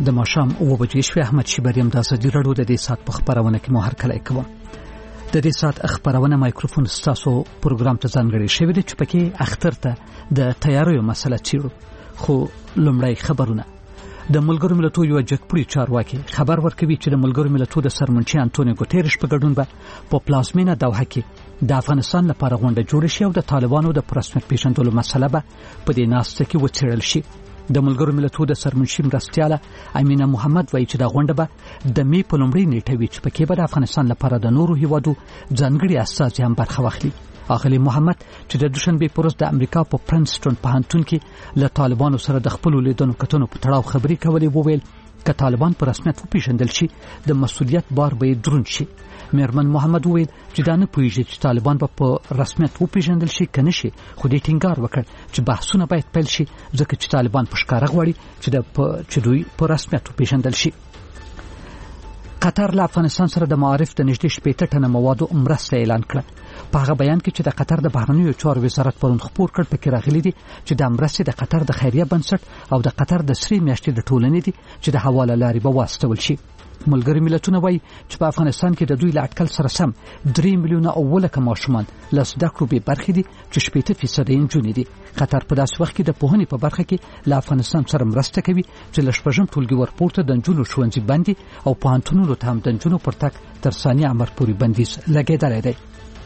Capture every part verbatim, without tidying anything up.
د ماښام اوه بجې شوې. احمد شیبریم د ازادي راډیو د دې سات په خبرونه کې مو هرکلی کوم. د دې سات خبرونه مایکروفون ستاسو پروګرام ته ځانګړی شوی دی چې پکې اختر ته د تیاریو مسله چیرو. خو لومړی خبرونه. د ملګرو ملتونو یو جګپړی چارواکي خبر ورکوي چې د ملګرو ملتونو د سرمنشي انټونیو ګوتيرش په ګډون به په پلازمینه دوحه کې د افغانستان لپاره غونډه جوړه شي او د طالبانو د پرسمت پیژندلو مسله به په دې ناسته کې وڅېړل شي. د ملګرو ملتونو د سرمنشي مرستیاله امینه محمد وایي چې دا غونډه به د می په لومړۍ نیټه وي چې پکې به د افغانستان لپاره د نورو هیوادو ځانګړي استازي هم برخه واخلي. اغلی محمد چې د دوشنبه پروز د امریکا په پرنسټون پوهنتون کې له طالبانو سره د خپل لیدنو کتنو په تړاو خبري کولې وویل که طالبان په رسمیت وپیژندل شي د مسؤلیت بار به دروند شي. میرمن محمد وویل چې دا نه پوهیږي چې طالبان به په رسمیت وپیژندل شي کنه شي، خو دې ټینګار وکړ چې بحثونه باید پیل شي ځکه چې طالبان په ښکاره غواړي چې د چې دوی په رسمیت وپیژندل شي. قطر له افغانستان سره د معارف د نږدې شپږ ټنه موادو مرسته اعلان کړه. په هغه بیان کې چې د قطر د بهرنیو چارو وزارت پرون خبر کړ پکې راغلي دي چې د مرستې د قطر د خیریه بنسټ او د قطر د سری میاشتې د ټولنې دي چې د حواله لارې به واستول شي. ملګری ملتونه وایي چې په افغانستان کې د دوی له اټکل سره سم درې میلیونه او لکه ماشومان له زده کړو بې برخې دي چې شپږ فیصد یې نجونې دي. قطر په داسې وخت کې د پوهنې په برخه کې له افغانستان سره مرسته کوي چې له شپږم ټولګي ورپورته د نجونو ښوونځي بندي او پوهنتونونو ته هم د نجونو پر تګ تر ثانیه امر پورې بندیز لګېدلی دی.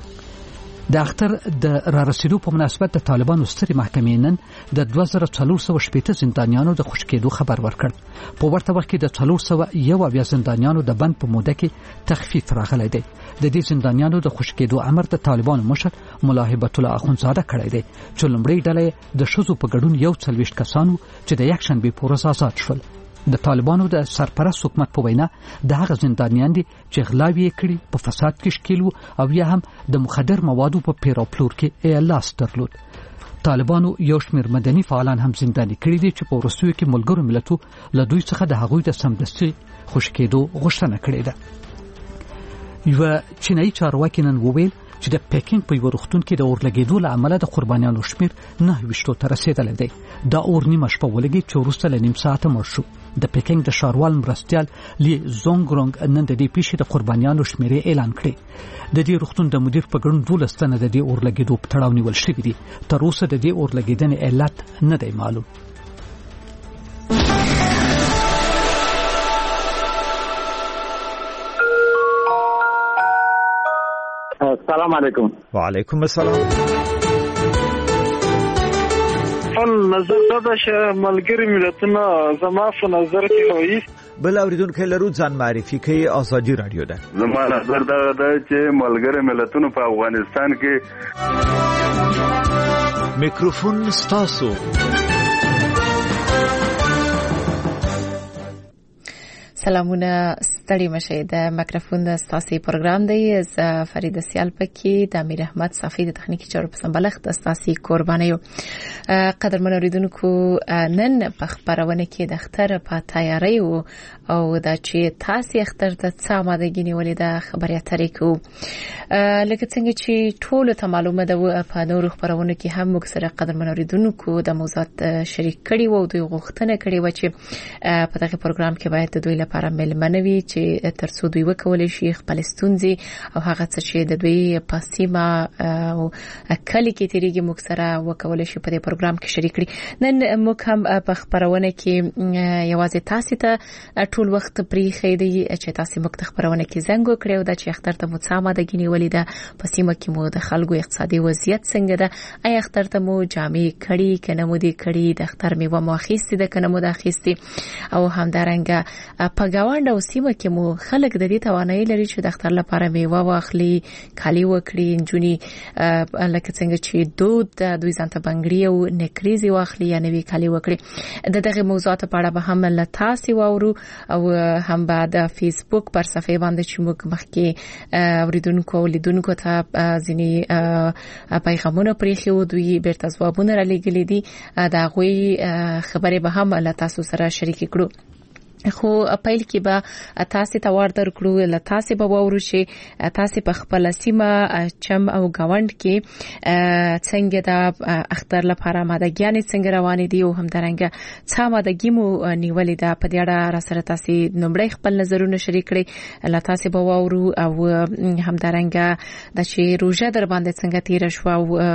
د اختر د را رسیدو په مناسبت د طالبانو سترې محکمې نن د دوه زره څلور سوه شپېته زندانیانو د خوشي کېدو خبر ورکړ. په ورته وخت کې د څلور سوه یو اویا زندانیانو د بند په موده کې تخفیف راغلی دی. د دې زندانیانو د خوشي کېدو امر د طالبانو مشر ملا هیبت الله اخونزاده کړی دی چې لومړی ډله د ښځو په ګډون یو څلوېښت کسانو چې د یکشنبې په ورځ آزاد شول. د طالبانو د سرپرست حکومت په وینا د هغه زندانیان دي چې غلاوې کړي، په فساد کې ښکیل وو او یا هم د مخدر موادو په پیرو پلور کې لاس درلود. طالبانو یو شمېر مدني فعالان هم زنداني کړي دي چې په وروستیو کې ملګرو ملتو له دوی څخه د هغوی د سمدستي خوشي کېدو غوښتنه کړې ده. یو چینایي چارواکي نن وویل چې د پکینګ په یو روغتون کې د اور لګېدو له امله د قربانیانو شمېر نهه ویشتو ته رسېدلی دی. دا اور نیمه شپه ولګېد چې وروسته له نیم ساعته مړ شو. د پکینګ د ښاروال مرستیال لی زونګرونګ نن د دې پیښې د قربانیانو شمېرې اعلان کړې. د دې روغتون د مدیر په ګډون دولس تنه د دې اور لګېدو په تړاو نیول شوي دي. تر اوسه د دې اور لګېدنې علت نه دی معلوم. السلام علیکم. وعلیکم السلام. ان نظر دا چې ملګری ملتونه زما په نظر کې وایي بل اوریدونکو لرو ځان معرفي کوي. ازادي رادیو ده. زما نظر دا ده چې ملګری ملتونه په افغانستان کې میکروفون ستاسو. سلامونه ستړي مشه. د میکروفون د ستاسي پروګرام دی. ز فرید سیال پکې د امیر احمد صافي د تخنیکی چارو په سمبلښت د ستاسي قربانیو. قدرمن اوریدونکو نن په خبرونه کې د اختر په تیاری او د چې تاسو اختر ته څه آمادګي نیولې د خبرې اترې کو. لکه څنګه چې ټول ته معلومه ده په نورو خبرونه کې هم موږ سره قدرمن اوریدونکو د موضوعات شریک کړي وو. دوی غوښتنه کړې و چې په دغه پروګرام کې باید دوی لپاره ملمنوي چې ترڅو دوی وکولای شي خپل ستونزې او هغه څه چې د دوی په سیمه او کلی کې تیریږي موږ سره وکولای شي په دې پروګرام کې شریک کړي. نن موږ هم په خبرونه کې یوازې تاسو ته ټول وخت پریخي دی چې تاسو موږ ته خبرونه کې زنګ وکړو دا چې اختر ته مو څه آمادګي نیولې ده، په سیمه کې مو د خلکو اقتصادي وضعیت څنګه ده، آیا اختر ته مو جامې کړي کنه مو دي کړي، د اختر میوه مو اخیستې ده کنه مو د اخیستې، او همدارنګه په گاوند او سیمه کې مو خلک د دې توانایي لري چې د اختر لپاره میوه واخلي، کالي وکړي، نجونی لکه څنګه چې دود دوی ځانته بنګړي او نکریزي واخلي یا نوی کالي وکړي. د دغه موضوعات په اړه به هم له تاسو واورو او هم بعد فیسبوک پر صفحه باندې چې موږ مخکې اوریدونکو او لیدونکو ته ځینې پیغامونه پرېښي وو، دوی بیرته ځوابونه را لېږلي دي. دا غوي خبرې به هم له تاسو سره شریک کړو. خو اپیل کې به تاسو ته ور درکړو ل تاسو به وورو چې تاسو په خپل سیمه چم او گاوند کې څنګه د اختر لپاره مادګیان څنګه روان دي او همدارنګه څا مادګی مو نیولې ده په دې اړه را سره تاسو نومړی خپل نظرونه شریک کړئ ل تاسو به وورو او همدارنګه د چې روزه در باندې څنګه تیر شو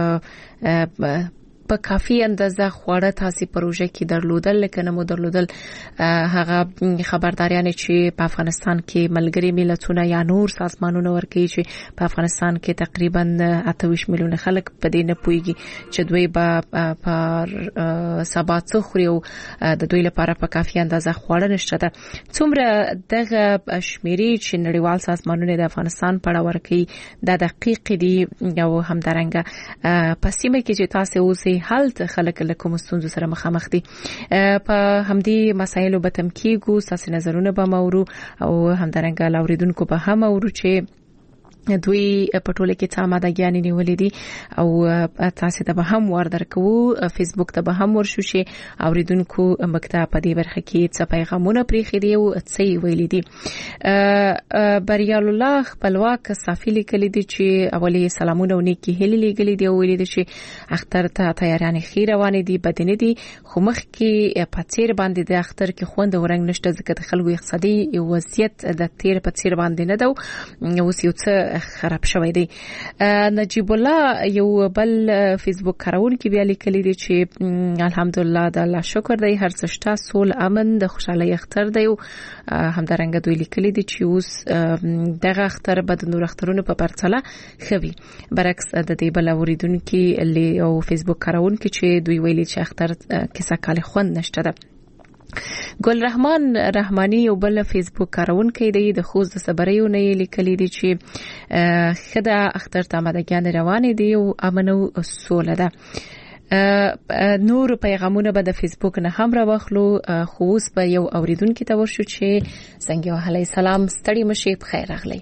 او په کافي اندازه خواړه تاسو پروژه کې درلودل لکه نمو درلودل هغه خبرداريانه چې په افغانستان کې ملګری ملتونه یا نور سازمانونه ورکوي چې په افغانستان کې تقریبا اته ویشت میلیون خلک په دې نه پويږي چې دوی به په سبات څخري او د دوی لپاره په کافي اندازه خواړه نشته ده څومره دغه شمیرې چې نړیوال سازمانونه د افغانستان په اړه ورکوي د دقیق دي او همدارنګه په سیمه کې چې تاسو اوسئ حالت خلک له کوم ستونزو سره مخامخ دي په همدې مسایلو به تم کېږو تاسو نظرونه به مورو او همدارنګه لاوریدونکو به هم مورو چې دوی په ټوله کې څه مادګیان نیولې دي او تاسو ته به هم ور درکو فیسبوک ته به هم ورشو شي اوریدونکو مکتب په دې برخه کې څه پیغامونه پریخي دي او څه ویلي دي بریال الله خپلواک صافي لیکلي دي چې اولی سلامونه او نیکی هلي لیکلي دي او ویلي دي چې اختر ته تیاران خیر روان دي بدن دي خو مخ کې په تیر باندې د اختر کې خوند ورنګ نشته ځکه د خلکو اقتصادي وضعیت د تیر په تیر باندې نه دا اوس یو څه خراب شوی دی نجیب الله یو بل فیسبوک کارون کې بیا لیکلی دی چې الحمدلله د الله شکر دی هر څه شته سول امن د خوشحالي اختر دی او همدارنګه دوی لیکلی دی چې اوس دغه اختر بد نور اخترونه په پرتله خوي برعکس د دې بل اوریدونکو او فیسبوک کارون کې چې دوی ویلي چې اختر کیسه کال خوند نشته ده ګل رحمان رحماني یو بل فیسبوک کارونکي دی د خوز د صبريو نه لیکلي دي چې خدا اختر ته مدګان روان دي او امنو سوله ده نور پیغامونه به د فیسبوک نه هم راوخلو خو اوس به یو اوریدونکو ته ورشو چې څنګه وهلای سلام ستړي مشي په خیر راغلی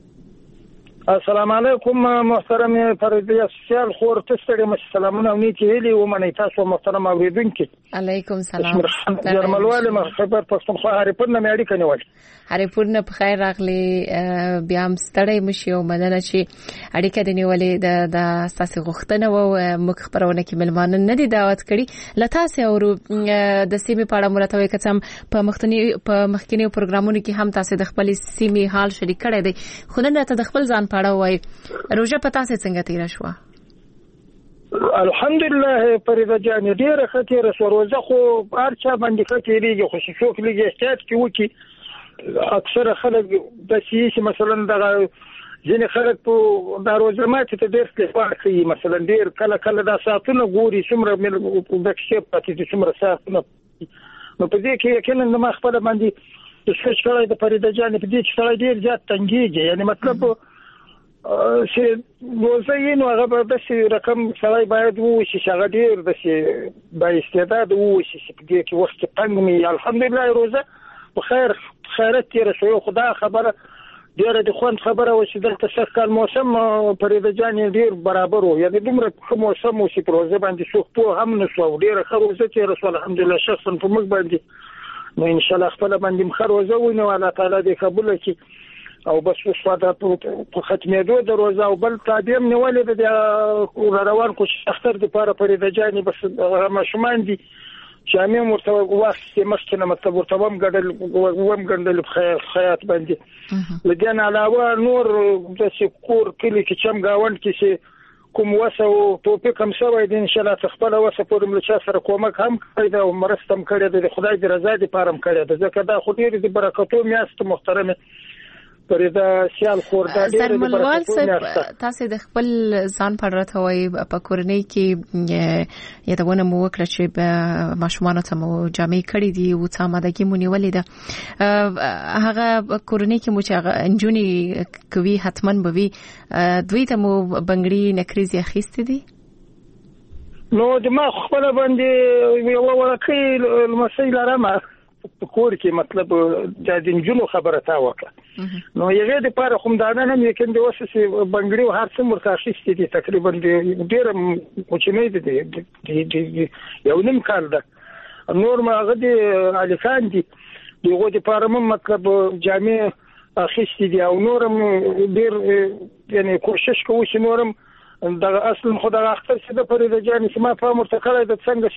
السلام علیکم محترم فریدی سیال خور تستړي مش سلامونه نیکی ویلي و منی تاسو محترم اوریدونکو علیکم سلام جرملواله خبر پښتونخوا هریپور نه مېړی کنيول هریپور نه په خیر راغلی بیا هم ستړي مشي او مننه چې اړیکه دی نیولې د د تاسو غوښتنه و مخ خبرونه کې ملمان نه دي دعوت کړي لته سه او د سیمه پاړه مراتوي کڅم په مختنی په مخکینی پروګرامونو کې هم تاسو د خپل سیمه حال شریک کړی دی خو نه ته د خپل ځان پاړه وای روزه پتا سه څنګه تیر شو الحمدلله پرېدا جان ډیره خطر شو روزه خو ارچا باندې خطرېږي خو شوک لګي احتیاط کې وکي اکثر خلک د سیاسي مثلا د ځینې خلک په د روزه ماته ته ډېر څه کوي مثلا ډېر کله کله د ساعتونو ګوري څومره مې د کښې پاتې څومره ساعتونه نو په دې کې یقینا ما خپل باندې د څه شړای د پرېدا جان په دې چې سړی ډېر زیات تنګيږي یعنی مطلب چې روزه یې نو هغه به د رقم سړی باید وو چې هغه ډېر د شي با استعداد وو چې په دې کې وخت تنګ مې الحمدلله روزه په خیر خیرت تیر شو خدا خبره ډېر د خوند خبره و چې دلته څه کال موسم پرېدا جان ډېر برابر وو یعنی دومره کوم موسم و چې پروژه باندې سوختو هم نشو ډېر خروزه تیر شو الحمدلله شخصا په موږ باندې نو ان شاء الله خپل باندې مخروزه و نو الله تعالی دې قبول کړي او بس وساده په ختمېدو د روزه او بل تابعم نیولې د روان کو اختر د پاره پرېدا جان بس مشمان دي شامل مرتبه وخت مخکنه مطلب ورته وم ګډل وم ګډل په خیات باندې لګن علاوه نور د شکور کلی کې چم گاوند کې چې کوم وسو ټوپک هم شوی د ان شاء الله تخپل وسه په ملچا سره کومک هم کړی دا مرستم کړی د خدای د رضا د پاره هم کړی دا ځکه دا خو ډېر د برکتو میاست محترمه پرېدا سیال خوردا ډېر د برکتو تاسو د خپل ځان په اړه توي په کورنۍ کې یادونه مو وکړه چې په ماشومانو ته مو جامې کړې دي او څه مادګي مو نیولې ده هغه کورنۍ کې مو چې انجونی کوي حتمن بوي دوی ته مو بنگړي نکریزي اخیستې دي نو د ما خپل باندې یو ورکه مسایل رامه په کور کې مطلب د دینجونو خبره تا وکړه نو یوه د پاره کوم دانه نه یکن د وسه بنگړي هر څه مرتاخیستې دي تقریبا ډېر کوچنی دي یو نیم کال ده نور ما غدي الکان دي دغه د پاره مطلب جامع اخیستي دي او نورم ډیر یعنی کوشش کوي چې نورم دا اصل خدای اختر څه د فرید جان سما په مرتکله د څنګه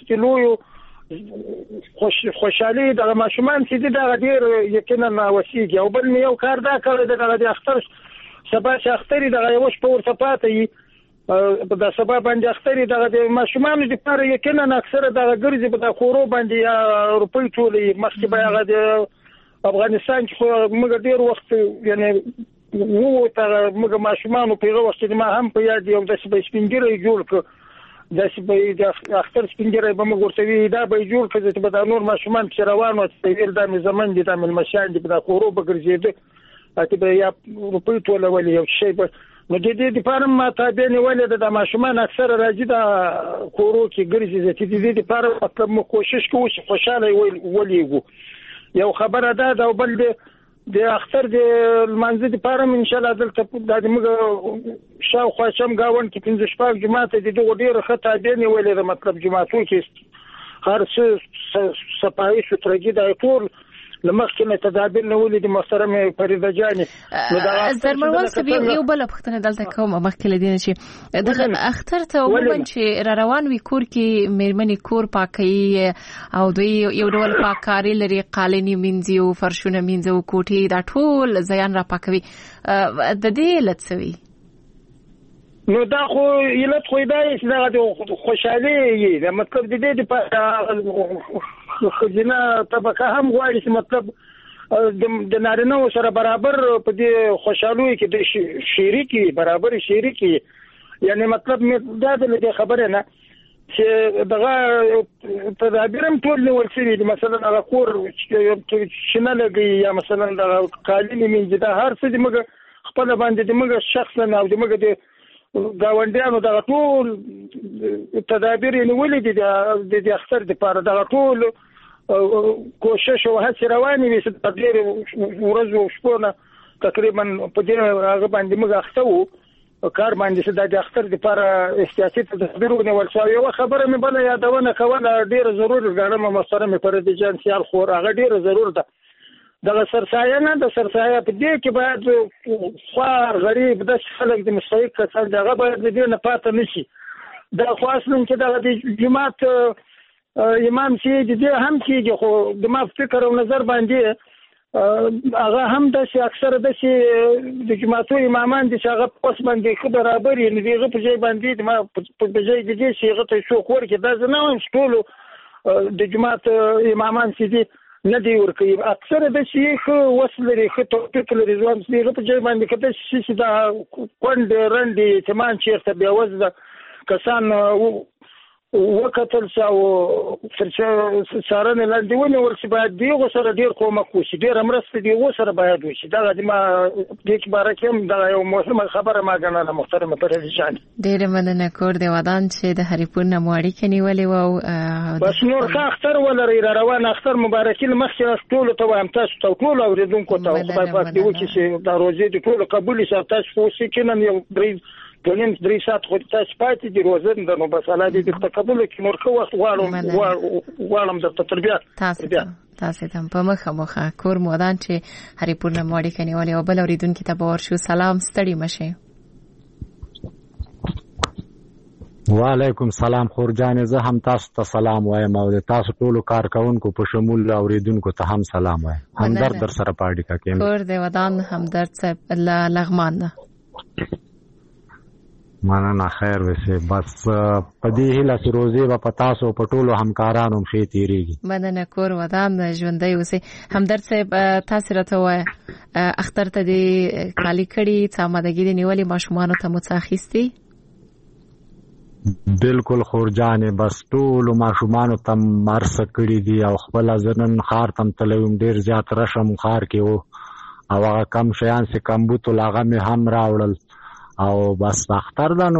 ستلوي خوش خوشالي د ماشومان چې دا ډیر یقینا وسیږي او بل یو کار دا کړی د اختر سبا چې اختر د یو شپه ورته پاتې په د سبا باندې اختر د ماشومان لپاره یقینا اکثره د ګرځي په خورو باندې یا روپۍ ټولې مخکې به هغه د افغانستان کې موږ ډیر وخت یعنی وو ته موږ ماشومان په هغه وخت کې ما هم په یاد یو د سپینګری جوړ ک د سپې اختر سپینګری به موږ ورته دا به جوړ کړي چې د نور ماشومان چې روان او ویل د زمون دي د ملمشان دي په خورو به ګرځي اته به یا روپۍ ټولولې یو شی به نو د دې لپاره ما تابع نیولې د ماشومان اکثر راځي د خورو کې ګرځي چې د دې لپاره مطلب مو کوشش کوو چې خوشاله ولېګو یو خبره ده دا بل د اختر د منځ د پاره ان شاء الله دلته د موږ شاو خوشم گاون کې پنځه شپږ جماعت د دغه ډیره خطا دی نیولې د مطلب جماعتونو کې هر څه صفایي سترګي د ټول لمخکنه تدابیر نیولې د محترم فریده جان زرمروان سبي یو بل پختنه دلته کوم مخکله دي چې د اختر ته عموما چې را روان وي کور کې مېرمنې کور پاکي او دوی یو ډول پاکاري لري قالینی مینځي او فرشونه مینځي او کوټي دا ټول ځان را پاکوي د دې لڅوي نو دا خو یلت خو دا چې دا خوشالي یي دا مطلب د دې په خزینه طبقه هم غواړي چې مطلب د نارینه سره برابر په دې خوشالوي کې د شریکي برابر شریکي یعنی مطلب مې دا د خبره نه چې دغه تدابیرم ټول نیول شوي دي مثلا هغه کور چې نه لګي یا مثلا د قالینې منځ د هر څه د موږ خپل باندې د موږ شخصا او د موږ د گاونډیانو دغه ټول تدابیر نیولې دي د اختر لپاره دغه ټول کوشش او هڅه روانې وي چې په ډېر ورځو شپونه تقریبا په دې هغه باندې موږ اخته کار باندې چې د اختر لپاره احتیاطي تدابیر ونیول شوی یو خبره مې بل یادونه کوله ډېر ضروري ګڼم محترم فرید جان سیال خور هغه ډېر ضرور ده دغه سرسایه نه د سرسایه په دې کې باید خوار غریب د خلک د مستحق کسان دغه باید د دې نه پاتې نشي د خاصن چې دغه د جماعت امام چې دې هم کېږي خو د ما فکر او نظر باندې هغه هم د اکثر د د جماعتو امامان دي چې هغه پس باندې خو برابر یې نه دی په ځای باندې ما په ځای دي چې هغه ته شو خور کې دا زنه هم ټول د جماعت امامان چې دي نه دی ورکوي اکثر د شیخ وصل لري خو توفیق لري ځوان چې په ځای باندې کته چې دا کوند رندي تمان چیرته بیا وځه کسان وکتل او فرڅ سارنه لاندې ونیول چې باید دیغه سره ډیر کومک وشي ډیر امرسته دیغه سره باید وشي دا د ما د کې بارکه هم دا یو مهمه خبره ما غناله محترم پرېشان ډیر مننه کور دی ودان چې د هریپور نموړی کې نیولې وو بس نور ښه اختر ولري روان اختر مبارکي مخکې ټول ته وایم تاسو ته ټول اوریدونکو ته خدای پاک دې وکړي چې دا روزي دې ټول قبول شي تاسو خو سکینن یو درې دنیم درې ساعت خو تاسو پاتې دي روزه نو بس الله دې تقبل کړي نور خو وخت غواړم غواړم د تربیت تاسو تاسو ته په مخه مخه کور مودان چې هریپور نموړی کې نیولې او بل اوریدونکو ته باور شو سلام ستړي مشه وعلیکم سلام خورجان زه هم تاسو ته سلام وایم او تاسو ټول کارکونکو په شمول اوریدونکو ته هم سلام وایم همدرد در سره پاډی کا کې کور دی ودان همدرد صاحب الله لغمان مننه خیر وسه بس په دې هله چې روزي به پتا سو په ټولو همکارانو مشي تیریږي مننه کور ودان ژوندۍ وسه همدرد صاحب تاسو راته وای اختر ته دی کالی کړي څامدګي دی نیولې ماشومان ته متاخستي بالکل خورجان بس ټول ماشومان ته مرس کړي دي او خپل ځنن خار تم تلوم ډیر زیات رشم خار کې وو او هغه کم شیان سي کمبوت لاغه می هم راوړل او بس اختر دانو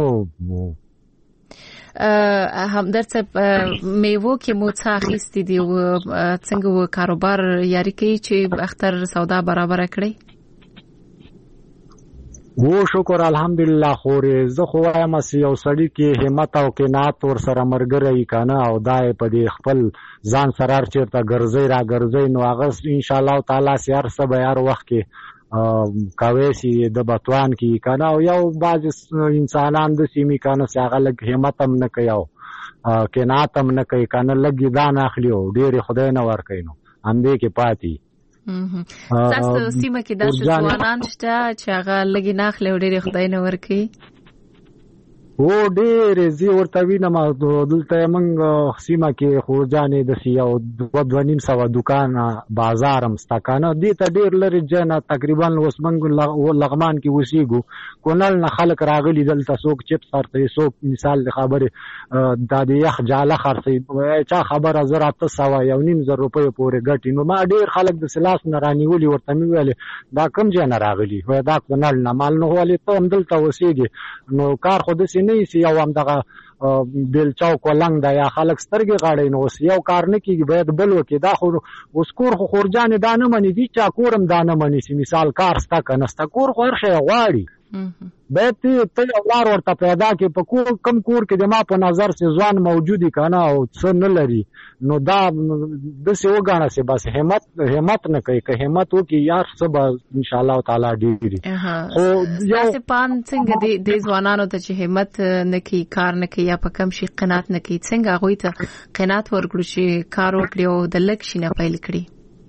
همدرد صاحب میوو کې مو څه اخیستي دي او څنګه و کاروبار یاري کوي چې اختر سودا برابر کړي و شکر الحمدلله خورې زه خو وایم چې یو سړی کې همت او قناعت ور سره مرګري کنه او دای په دې خپل ځان سره چیرته ګرځي را ګرځي نو هغه ان شاء الله تعالی سيار سبا یار وخت کې کوي چې د بتوان کې کنه او یو باز انسانان د سیمې کنه چې هغه لګ همت هم نه کوي او قناعت هم نه کوي کنه لګي دان اخلي او ډېر خدای نه ور کوي نو هم دې کې پاتې تاسو سیمه کې داسې ځوانان شته چې هغه لګي نه اخلي او ډېر خدای نه ور کوي و ډېر زی ورته وینم دلته موږ سیمه کې خورجانې د سیاو دوه دوه نیم سوه دکان بازار هم ستا کنه دې ته ډېر لرې ځای نه تقریبا اوس موږ لغمان کې اوسېږو کونړ نه خلک راغلي دلته څوک چپس خرڅوي څوک مثال د خبرې دا د یخ جاله خرڅوي چا خبره زر اته سوه یو نیم زر روپیو پورې ګټي نو ما ډېر خلک د سلاس نه رانیولي ورته مې ویلې دا کوم ځای نه راغلي وایي دا کونړ نه مال نه ولې ته هم دلته اوسېږې نو کار خو داسې نه سي یو هم دغه بیل چوک ولنګ دا یا خلک سترګې غاړي نو اوس یو کار نه کیږي باید بل وکي دا خو اوس کور خو خورجان دا نه مني دي چا کورم دا نه مني چې مثال کار ستا کنه ستا کور خو هر شی غواړي باید ته یو لار ورته پیدا کې په کور کم کور کې د ما په نظر چې ځوان موجودي کنه او څه نه لري نو دا د څه وګاڼه چې بس همت همت نه کوي که همت وکي یار سبا ان شاء الله تعالی ډیری خو یو څه پان څنګه د ځوانانو ته چې همت نه کوي کار نه کوي یا په کم شي قناعت نه کوي څنګه هغه ته قناعت ورکړو چې کار وکړي او د لک شي نه پیل کړي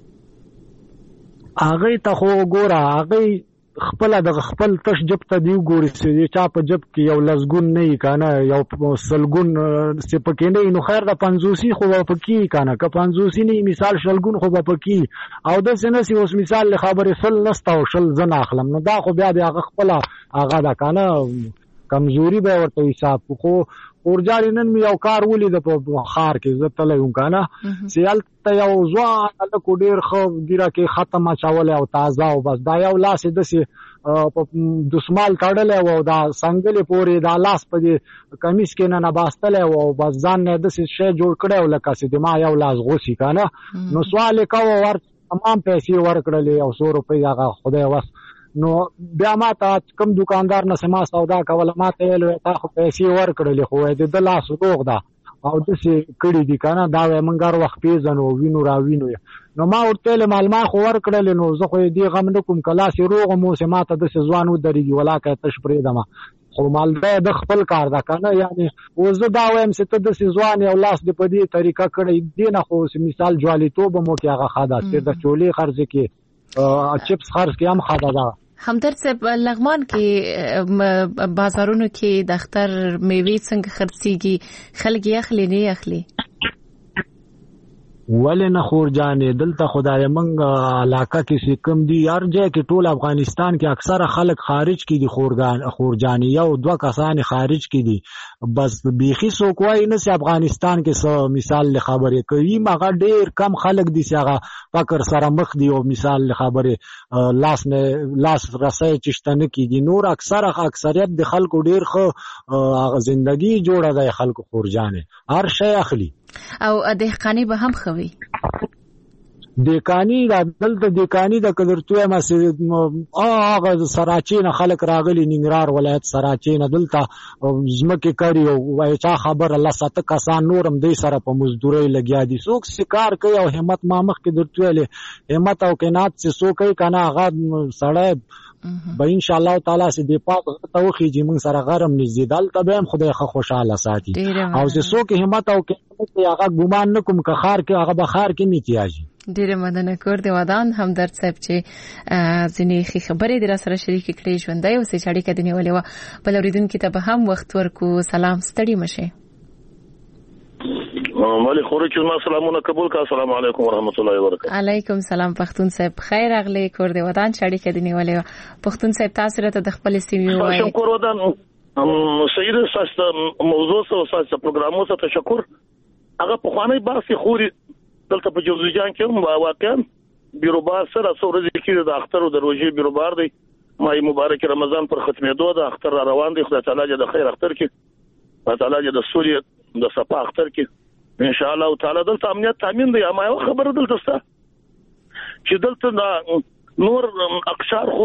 هغه ته خو ګوره هغه خپل د خپل تش جب ته دی ګوري چې چا په جب کې یو لزګون نه کنه یو سلګون چې پکې نه نو خیر د پنځوسی خو پکې کنه که پنځوسی نه مثال شلګون خو پکې او د سنسي اوس مثال خبره سل نستا او شل زنه اخلم نو دا خو بیا د خپل هغه دا کنه کمزوري به ورته حساب خو اورجاري نن مې یو کار ولید په خار کې زه تلم کنه سیال ته یو ځوان له کو ډیر خو ګیره کې ختمه چاول او تازه او بس دا یو لاس د سي دسمال تړل او دا څنګه پورې دا لاس په دې کمیس کې نه نباستل او بس ځان نه د سي شی جوړ کړو لکه سي د ما یو لاس غوسی کنه نو سوال کاو ور تمام پیسې ورکړلې او سو روپۍ هغه خدای واس نو بیا ما ته کوم دکاندار نه سما سودا کوله ما ته ویل تا خو پیسې ورکړلې خو د لاس روغ دا او د سي کړي دي کنه دا منګار وخت پیژنو وینو را وینو نو ما ورته مال ما خو ورکړل نو زه خو دې غم نکوم کلا سي روغ مو سما ته د ځوانو درېږي ولاکه تش پرې دما خو مال د خپل کار دا کنه یعنی او زه دا وایم چې ته د ځوان یو لاس دې په دې طریقه کړی دی نه خو مثال جوالي توب مو کې هغه خاصه چې د چولې خرڅ کې چپس خرڅ کې هم خاصه ده همدرد صاحب لغمان کې بازارونو کې د اختر میوې څنګه خرڅيږي خلک یې اخلي نه اخلي ولې نه خورجانې دلته خدای منګ علاقه کې کوم دي هر ځای کې ټول افغانستان کې اکثره خلک خارج کې دي خورګان خورجانې یو دوه کسان خارج کې دي بس بيخي څوک وایي نه چې افغانستان کې څه مثال له خبرې کوي مګر ډېر کم خلک دي چې هغه فقر سره مخ دي او مثال له خبرې لاس نه لاس رسای چشتنه کېږي نور اکثره اکثریت د خلکو ډېر خو ژوندۍ جوړه ده خلکو خورجانې هر شی اخلي او دهقانی به هم خوي دهقانی د دلته دهقانی د قدرتوی مسجد هغه سراچین خلک راغلي ننګرهار ولایت سراچین دلته زمکه کړی او وای چا خبر الله سات کسان نورم دې سره په مزدوري لګیا دي څوک سکار کوي او همت ما مخ کې درتوی همت او قناعت چې څوک کوي کنه هغه سړی به ان شاء الله تعالی سي دی پاک توخي چې موږ سره غرم نږدې دل ته هم خدای خو خوشاله ساتي او چې څوک همت او قناعت هغه ګمان نکوم که خار کې هغه بخار کې میتیاجي ډیره مننه کور دی ودان همدرد صاحب چې ځینې خبرې در سره شریک کړې ژوندۍ او سې چاړي کډنی ولې و بل اوریدونکو ته به هم وخت ورکو سلام ستړي مشه مالي خوري ما سلامونه قبول کا السلام علیکم ورحمت الله وبرکاته علیکم سلام پښتون صاحب خیر اغلی کور دی ودان چاړي کډنی ولې پښتون صاحب تاسو راته د خپل سیمې وایي شکر ودان سید ساست موضوع سره ساست پروګرامو ته تشکر هغه په خواني باسي خوري دلته په جوزجان کې واقعا بیروبار سره سورځي کې د اختر او د روزي بیروبار دی مای مبارک رمضان پر ختمېدو د اختر روان دی خدای تعالی د خیر اختر کې خدای تعالی د سوري د صفا اختر کې ان شاء الله تعالی دلته امنیت تامین دی اما یو خبره دلته ست چې دلته نور اقشار خو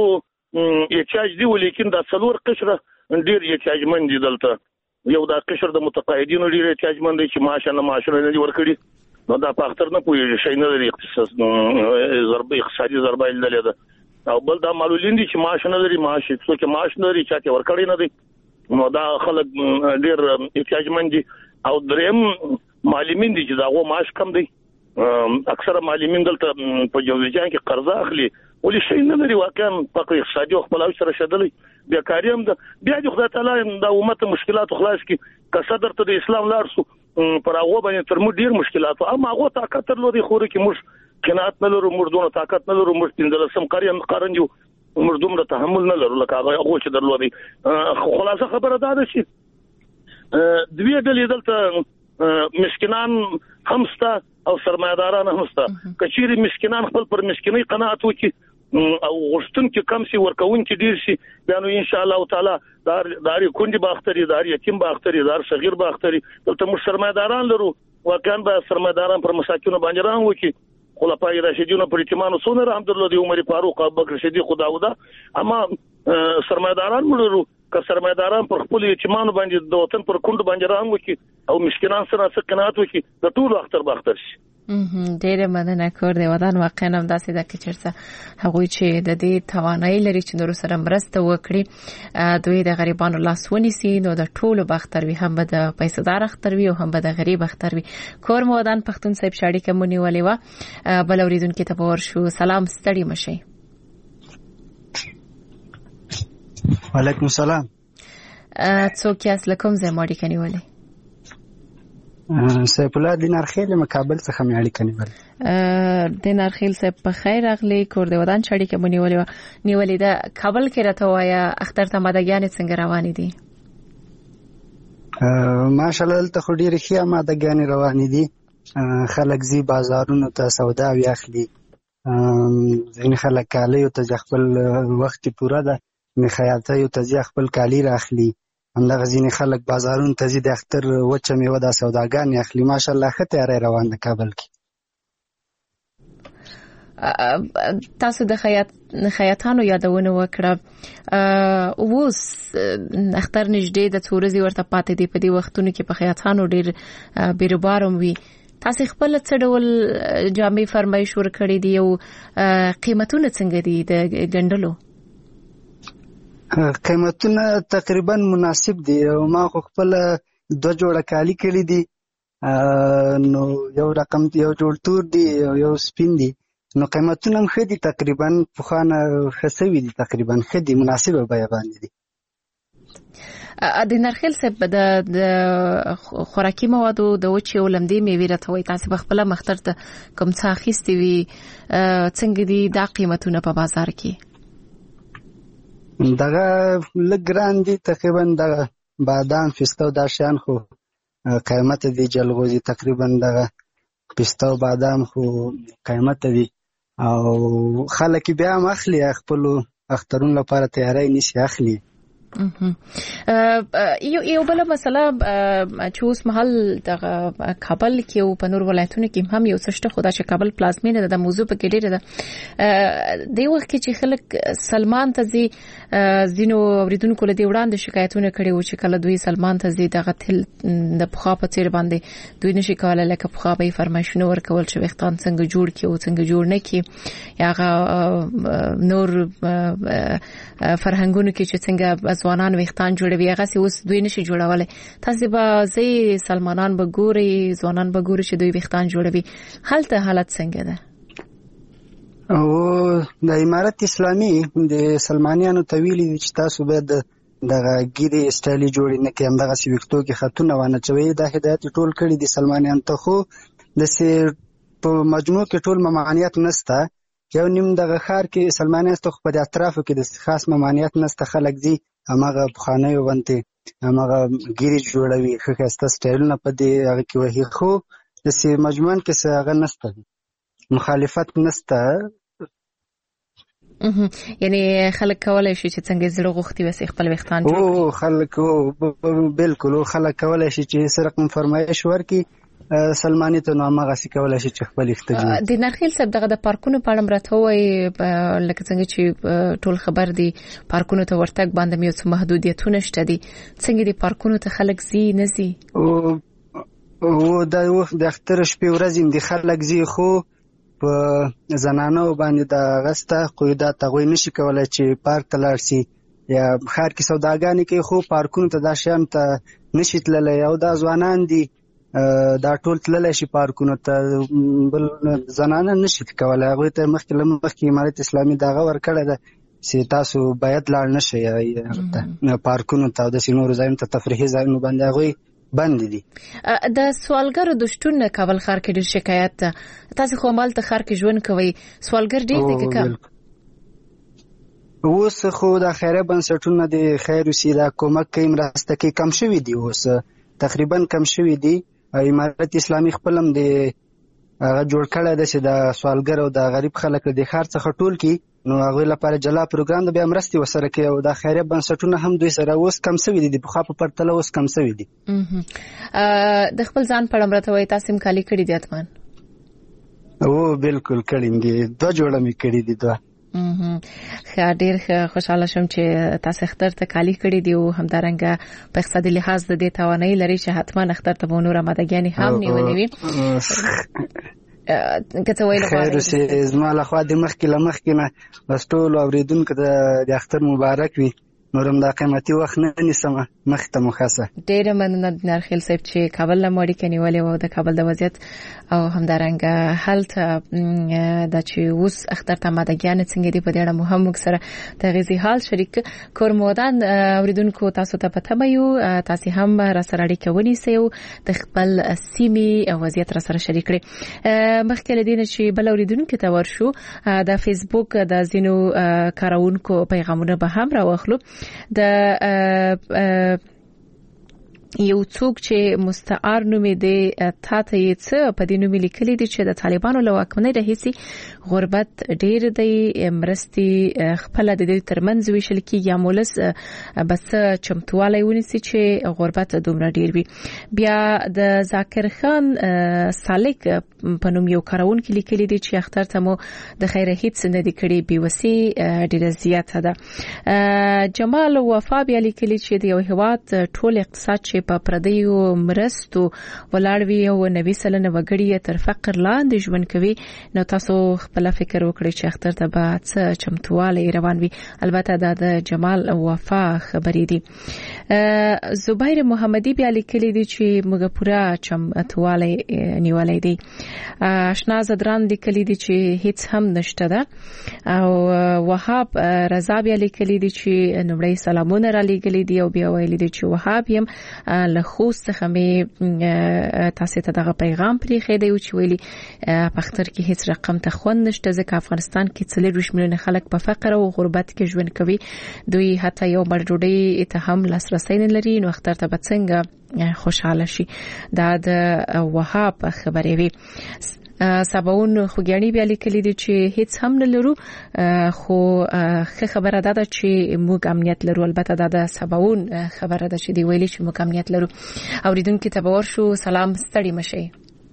احتیاج دی ولیکن دا څلور قشره ډیر احتیاجمند دي دلته. یو دا قشر د متقاعدینو ډیر احتیاجمند دي چې معاش نه معاشونه نه ورکړي، نو دا په اختر نه پوهیږي شي نه لري اقتصاد ضربه اقتصادي ضربه لیدلې ده. او بل دا معلولین دي چې معاش نه لري، معاش څوک معاش نه لري چاته ورکړي نه دي، نو دا خلک ډیر احتیاجمند دي. او دریم معلمین دي چې داغه معاش کم دی، اکثره معلمین دلته په جوزجان کې قرض اخلي ولې شي نه لري، واقعا په اقتصادي او خپل سره شدلې بیکاری هم ده. بیا د خدای تعالی د امت مشکلات خلاص کی که صدر ته د اسلام لار سو پر هغه باندې تر مو ډیر مشکلات، اما هغه طاقت لري خو کې موږ قناعت نه لرو، موږ دونه طاقت نه لرو، موږ تندلسم قریم قرنجو موږ دومره تحمل نه لرو لکه هغه هغه چې درلودي. خلاصه خبره ده چې دوی ډلې دلته مسکینان همستا او سرمایداران همستا، کچېری مسکینان خپل پر مسکینی قناعت وکي او غشتون کې کم سي ورکون کې ډیر شي، بیا نو ان شاء الله تعالی دار داري کونډي باختري، دار یتیم باختري، دار صغیر باختري. دلته موږ سرمایداران لرو، واقعا به سرمایداران پر مساکینو باندې راه وکي. خلفای راشدین پر اتمانو سونه رحمت الله دی عمر فاروق ابوبکر صدیق داوود، اما سرمایداران مړو که سرمایداران پر خپل اتمانو باندې د وطن پر کونډ باندې راه وکي او مسکینان سره سکنات وکي، د ټول اختر باختر شي. ډیره مننه کور دی ودان. واقعا هم داسې ده چې چرته هغوی چې د دې توانایي لري چې نور سره مرسته وکړي، دوی د غریبانو لاس ونیسي، نو د ټولو باختر وي، هم به د پیسې اختر وي او هم به د غریب اختر وي. کور مو ودان پښتون صاحب شاړي کومونی ولې وا بل اوریدونکو ته پور شو. سلام ستړي مشي. وعلیکم السلام. څوک یاست لکم زموږ کني ولې؟ سیف الله دینار خیل مقابل څخه مې اړیکه نیولې. دینار خیل صاحب په خیر اغلی کور دی ودان چړی کې مونږ نیولې نیولې دا کابل کې راته وایا اختر ته مادګیان څنګه روانې دي؟ ماشاءالله دلته خو ډېرې ښې مادګیانې روانې دي، خلک ځي بازارونو ته سودا اخلي، ځینې خلک کالیو ته خپل وخت پوره ده، خیاطیو ته ځي خپل کالي راخلي، همدغه ځینې خلک بازارونو ته ځي د اختر وچه میوه دا سوداګانې اخلي. ماشاءالله ښه تیاری روان ده کابل کې. تاسو د خیاط خیاطانو یادونه وکړه، اوس اختر نږدې د څو ورځې ورته پاتې دی، په دې وختونو کې په خیاطانو ډېر بیروبار هم وي. تاسو خپل څه ډول جامې فرمایش ورکړې دي او قیمتونه څنګه دي د ګنډلو؟ قیمتونه تقریبا مناسب دي. ما خو خپل دو جوړه کالی کړی دي، نو یو رقم یو جوړ تور دي یو سپین دي، نو قیمتونه هم ښه دي، تقریبا پخوانه ښه سوي دي، تقریبا ښه دي، مناسبه بیه باندې دي. د نرخیل صاحب د خوراکي موادو د وچې او لمدې میوې راته وایي، تاسو په خپله مختر ته کوم څه اخیستې وي، څنګه دي دا قیمتونه په بازار کې؟ دغه لږ ګران دي، تقریبا دغه بادام پسته او دا شیان خو قیمت دي، جلغوزي تقریبا دغه پسته او بادام خو قیمت دي، او خلک بیا هم اخلي، خپلو اخترونو لپاره تیاری نیسي اخلي. یو یو بل مسله چې اوس مهال د کابل کې او په نور ولایتونو کې هم یو څه شته، خو دا چې کابل پلازمینه د موضوع په کې ډېره ده. د وخت کې چې خلک سلمان ته ځي، ځینو اوریدونکو له دې وړاندې شکایتونه کړي وو چې کله دوی سلمان ته ځي دغه تل د پخوا په څیر باندې دوی نشي کولای لکه پخوا به فرمایشونه ورکول چې وختان څنګه جوړ کړي او څنګه جوړ نه کړي، یا نور فرهنګونو کې چې څنګه ځوانان وختان جوړوي هغه سی اوس دوی نشي جوړولای. تاسو به زی سلمانان به ګوري، ځوانان به ګوري چې دوی وختان جوړوي، هلته حالت څنګه ده؟ او د امارت اسلامي د سلمانیانو تویلي چې تاسو به د دغه ګیري استایل جوړ نه کې همدغه سی وختو کې خاتونه وانه چوي، دا هدایت ټول کړی دي سلمانیان ته، خو د سي په مجموع کې ټول ممانعت نشته. یو نیم دغه خار کې سلمانیان ته په اطرافو کې د خاص ممانعت نشته، خلک دي همغه بخانه ونته همغه ګیری جوړوي، ښه سټایلونه په دې هغه کې وهي، خو د سي مجموعاً کې څه هغه نشته، مخالفت نشته. یعنی خلک کولای شي چې څنګه زړه غوښتي وسې خپل وختان جوړ او خلک بالکل خلک کولای شي چې سره کوم فرمایش ورکي سلماني ته نو هغه څه کولای شي چې خپل اخته جوړ د نرخیل صاحب دغه د پارکونو په اړه مرته وای لکه څنګه چې ټول خبر دی پارکونو ته ورتګ باندې یو څه محدودیتونه شته دي څنګه دی پارکونو ته خلک زی نه زی او او د وخت د اختر شپې ورځې د خلک زی خو په زنانو باندې د غسته قیودات تغوی نشي کولای چې پارک ته لاړ شي یا خار کې سوداګانې کې خو پارکونو ته د شام ته نشي تللی او د ځوانان دي دا ټول تللی شي پارکونو ته بل زنانه نشي کولای هغه ته مخکې لمخکې امارت اسلامي دغه ورکړه ده چې تاسو باید لاړ نشئ پارکونو ته او د سینورو ځایونو ته تفریحي ځایونو باندې هغه بند دي د سوالګرو د شتون کابل ښار کې ډېر شکایت تاسو خو مال ته ښار کې ژوند کوي سوالګر ډېر دي که اوس خو د خیره بنسټونو د خیر وسیله د کومک کوي مرسته کوي کم شوي دي اوس تقریبا کم شوي دي امارت اسلامي خپلم د هغه جوړ کړی ده چې د سوالګر او د غریب خلک د ښار څخه ټول کړي نو هغوی لپاره جلا پروګرام د بیا مرستې ورسره کوي او د خیریه بنسټونه هم دوی سره اوس کم شوي دي د پخوا په پرتله اوس کم شوي دي د خپل ځان په اړه مرته وایي تاسو هم کالي کړي دي اتمان او بالکل کړي دي دوه جوړه مې کړي دي دوه ښه ډېر خوشحاله شوم چې تاسو اختر ته کالي کړي دي او همدارنګه په اقتصادي لحاظ د دې توانایي لري چې حتما اختر ته به نور آمادګیانې هم نیولې وي کته ویل خیر سي زما له خوا د مخکې له مخکې نه بس ټول اوریدونکو ته د اختر مبارک وي نورم دا قیمتي وخت نه نیسم مخ ته مخاسه ډېر مننه نرخیل صاحب چې کابل له مړی کې نیولې و د کابل د وضعیت او همدارنګه هلته د چې اوس اختر ته آمادګیان څنګه دي په دې اړه مو هم سره د غزي حال شریک کورمودان اوریدونکو تاسو ته پته مې تاسو هم را سره اړیکه ونیسئ او د خپل سیمې وضعیت را سره شریک کړئ مخکې له دې چې بل اوریدونکو ته ورشو د فیسبوک د زینو کارونکو پیغامونه به هم راوخلو د یو څوک چې مستعار نومې دی تا ته یې څه په دې نومې لیکلي دي چې د طالبانو له واکمنۍ راهیسې غربت ډېر دی مرستې خپله د دوی ترمنځ ویشل کېږي یا مولس بس چمتوالی ونیسي چې غربت دومره ډېر وي بیا د ذاکر خان سالک په نوم یو کارونکي لیکلي دي چې اختر ته مو د خیره هیڅ نه دي کړي بېوسي ډېره زیاته ده جمال وفا بیا لیکلي چې د یو هېواد ټول اقتصاد چې په پردیو مرستو ولاړ وي او نوي سلنه وګړي تر فقر لاندې ژوند کوي نو تاسو خپل فکر وکړئ چې اختر ته به څه چمتوالی روان وي البته دا د جمال وفا خبرې دي زبیر محمدي بیا لیکلي دي چې موږ پوره چمتوالی نیولی دی آشنا زدران لیکلي دي چې هیڅ هم نشته ده او وهاب رضا بیا لیکلي دي چې نومړی سلامونه را لیکلي دي او بیا ویلي دي چې وهاب یم له خوست څخه مې تاسو ته دغه پیغام پرېښی دی چې ویلي په اختر کې هیڅ رقم ته خوند نشته ځکه افغانستان کې څلوېښت میلیونه خلک په فقر او غربت کې ژوند کوي دوی حتی یو بل ډوډۍ ته هم لاسرسی نه لري نو اختر ته به څنګه خوشحاله شي دا د وهاب خبرې وي سباون خوګیانی بیا لیکلي دي چې هیڅ هم نه لرو خو ښه خبره ده چې موږ امنیت لرو البته دا د سباون خبره ده چې دی ویلي چې موږ امنیت لرو اوریدونکو ته به ورشو سلام ستړي مشئ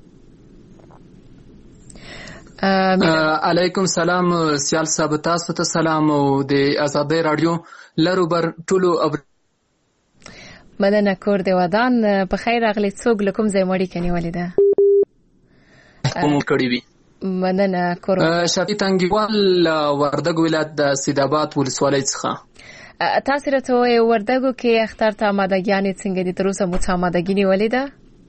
علیکم سلام سیال صاحب تاسو ته سلام او د آزادۍ رادیو لرو بر ټولو مننه کور دی ودان په خیر راغلی څوک لکم ځای مړی کني ولیده کوم کړی وی مننه کور شفیع تنګیوال وردګ ولایت د سیدآباد ولسوالۍ څخه تاسو راته وردګو کې اختر ته آمادګیانې څنګه دي تر اوسه مو څه آمادګي ولیده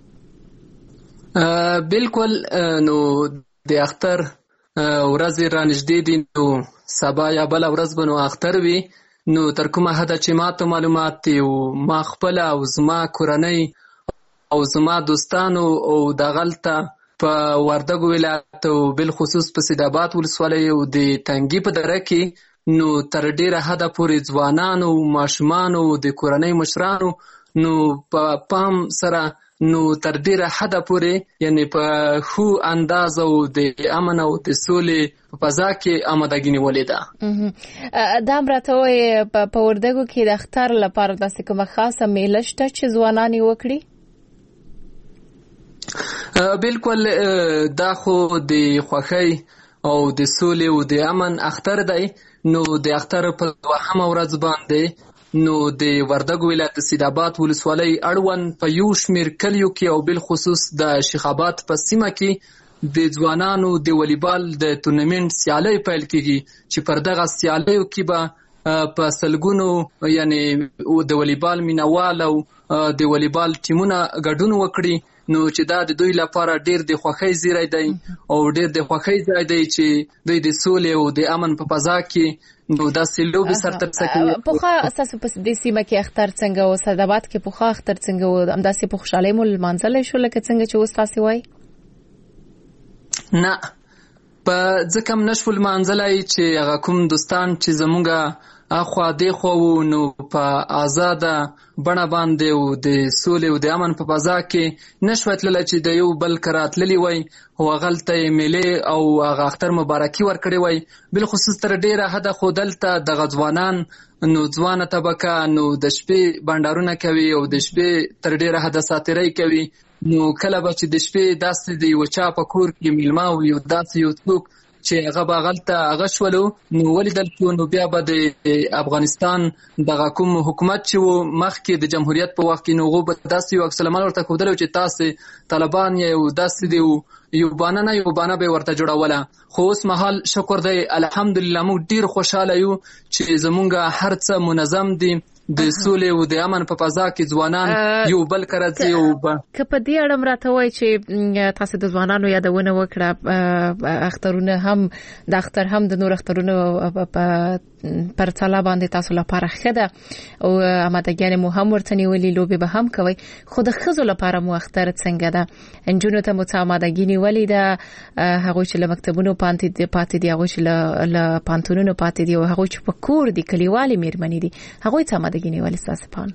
بالکل نو د اختر ورځ را نږدې دي نو سبا یا بل ورځ بنو اختر وي نو تر کومه حد چې ماته معلومات دي او ما خپل او زما کورنۍ او زما دوستانو او د غلطه په وردګ ولایت او بل خصوص په سیدآباد ولسوالۍ او د تنګي په دره کې نو تر ډیره حد پورې ځوانانو ماشومانو د کورنۍ مشرانو نو په پام سره نو تر ډیره حد پورې یعنی په خو انداز او د امن او د سولې په فضا کې آمادګي نیولې ده دا امرته وي په وردګو کې د اختر لپاره داسې کومه خاصه میله شته چې ځوانان وکړي بالکل دا خو د خوښۍ او د سولې او د امن اختر دی. نو د اختر په دوهمه ورځ باندې نو د وردګو ولایت سید آباد ولسوالۍ اړوند په یو شمېر کلیو کې او بالخصوص د شیخ آباد په سیمه کې د ځوانانو د والیبال د تورنمنټ سیالۍ پیل کیږي چې پر دغه سیالیو کې به په سلګونو یعنی د والیبال مینوال او د والیبال ټیمونه ګډون وکړي. نو چې دا د دوی لپاره ډیر د خوښۍ ځای دی او ډیر د خوښۍ ځای دی چې دوی د سولې او د امن په فضا کې نو داسې لوبې سرته کوي. پوخا اساسو په دې سیمه کې اختر څنګه او سید آباد کې پوخا اختر څنګه او همداسې په خوشحالۍ مو لمانځل شو لکه څنګه چې اوس تاسو وایي؟ نه په ځکه هم نشو لمانځلی چې هغه کوم دوستان چې زمونږ اخوا دی خو نو په آزاده بڼه باندې او د سولې او د امن په فضا کې نشو تللی چې د یو بل کره تللی وای او هغلته یې میلې او هغه اختر مبارکي ورکړې وای. بالخصوص تر ډیره حده خو دلته دغه ځوانان نو ځوانه طبقه نو د شپې بنډارونه کوي او د شپې تر ډیره حده ساتیرۍ کوي. نو کله به چې د شپې داسې د یو چا په کور کې میلمه او یو داسې یو څوک چې هغه به هغلته هغه شولو نو ولیدل شو نو بیا به د افغانستان دغه کوم حکومت چې و مخکې د جمهوریت په وخت کې نو هغو به داسې یو عکس العمل ورته ښودلی چې تاسې طالبان یې او داسې دی یو بانه نه یو بانه به یې ورته جوړوله. خو اوس مهال شکر دی الحمدلله موږ ډېر خوشحاله یو چې زمونږ هر څه منظم دي د سولې او د امن په فضا کې ځوانان یو بل کره ځي. او که په دې اړه راته وایي چې تاسو د ځوانانو یادونه وکړه اخترونه هم د اختر هم د نور اخترونو په پرتله باندې تاسو لپاره ښه ده او آمادګیانې مو هم ورته نیولې لوبې به هم کوئ. خو د ښځو لپاره مو اختر څنګه ده؟ نجونو ته مو څه آمادګي نیولې ده؟ هغوی چې له مکتبونو پاتې دي هغوی چې له پانتونونو پاتې دي او هغوی چې په کور دي کلیوالې میرمنې دي هغوی څه آمادګي نیولې ستاسو پان؟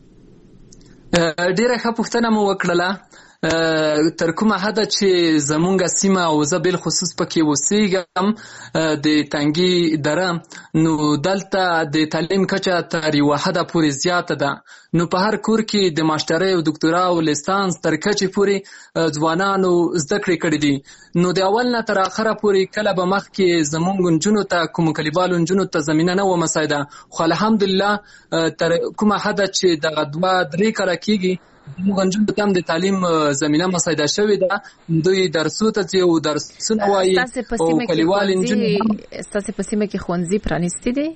ډیره ښه پوښتنه مو وکړله. تر کومه حده چې زمونږ سیمه او زه بالخصوص پکې اوسېږم د تنګي دره نو دلته د تعلیم کچه تر یوه حده پورې زیاته ده. نو په هر کور کې د ماسټرۍ او دکتورا او لیسانس تر کچې پورې ځوانانو زده کړې کړې دي. نو د اول نه تر اخره پورې کله به مخکې زمونږ نجونو ته کوم کلیوالو نجونو ته زمینه نه وه مساعده. خو الحمدلله تر کومه حده چې دغه دوه درې کاله کېږي زموږ نجونو ته هم د تعلیم زمینه مساعده شوې ده. دوی درسو ته ځي او درسونه وایي او کلیوال نجونې. ستاسو په سیمه کې ښوونځي پرانیستي دي؟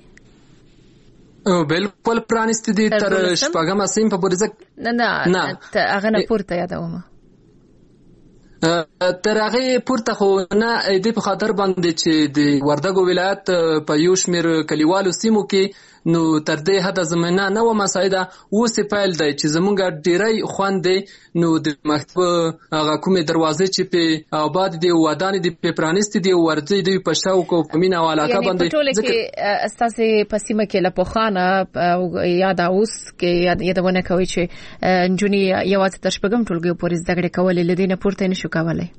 بالکل پرانیستي دي تر شپږمه صنف پورې. نه نه هغه نه پورته یادومه تر هغې پورته خو نه دې په خاطر باندې چې د وردګو ولایت په یو شمېر کلیوالو سیمو کې نو تر دې حده زمینه نه وه مساعده. اوس یې پیل دی چې زمونږ ډېری خوند دی نو د مکتب هغه کومې دروازې چې پې آباد دي او ودانې دي پې پرانیستې دي او ورځي دوی په شوق او په مینه او علاقه باندې. یعنې په ټوله کې ستاسې په سیمه کې له پخوانه یا د اوس کې یادونه کوئ چې نجونې یوازې تر شپږم ټولګیو پورې زده کړې کولې له دې نه پورته یې نه شو کولی؟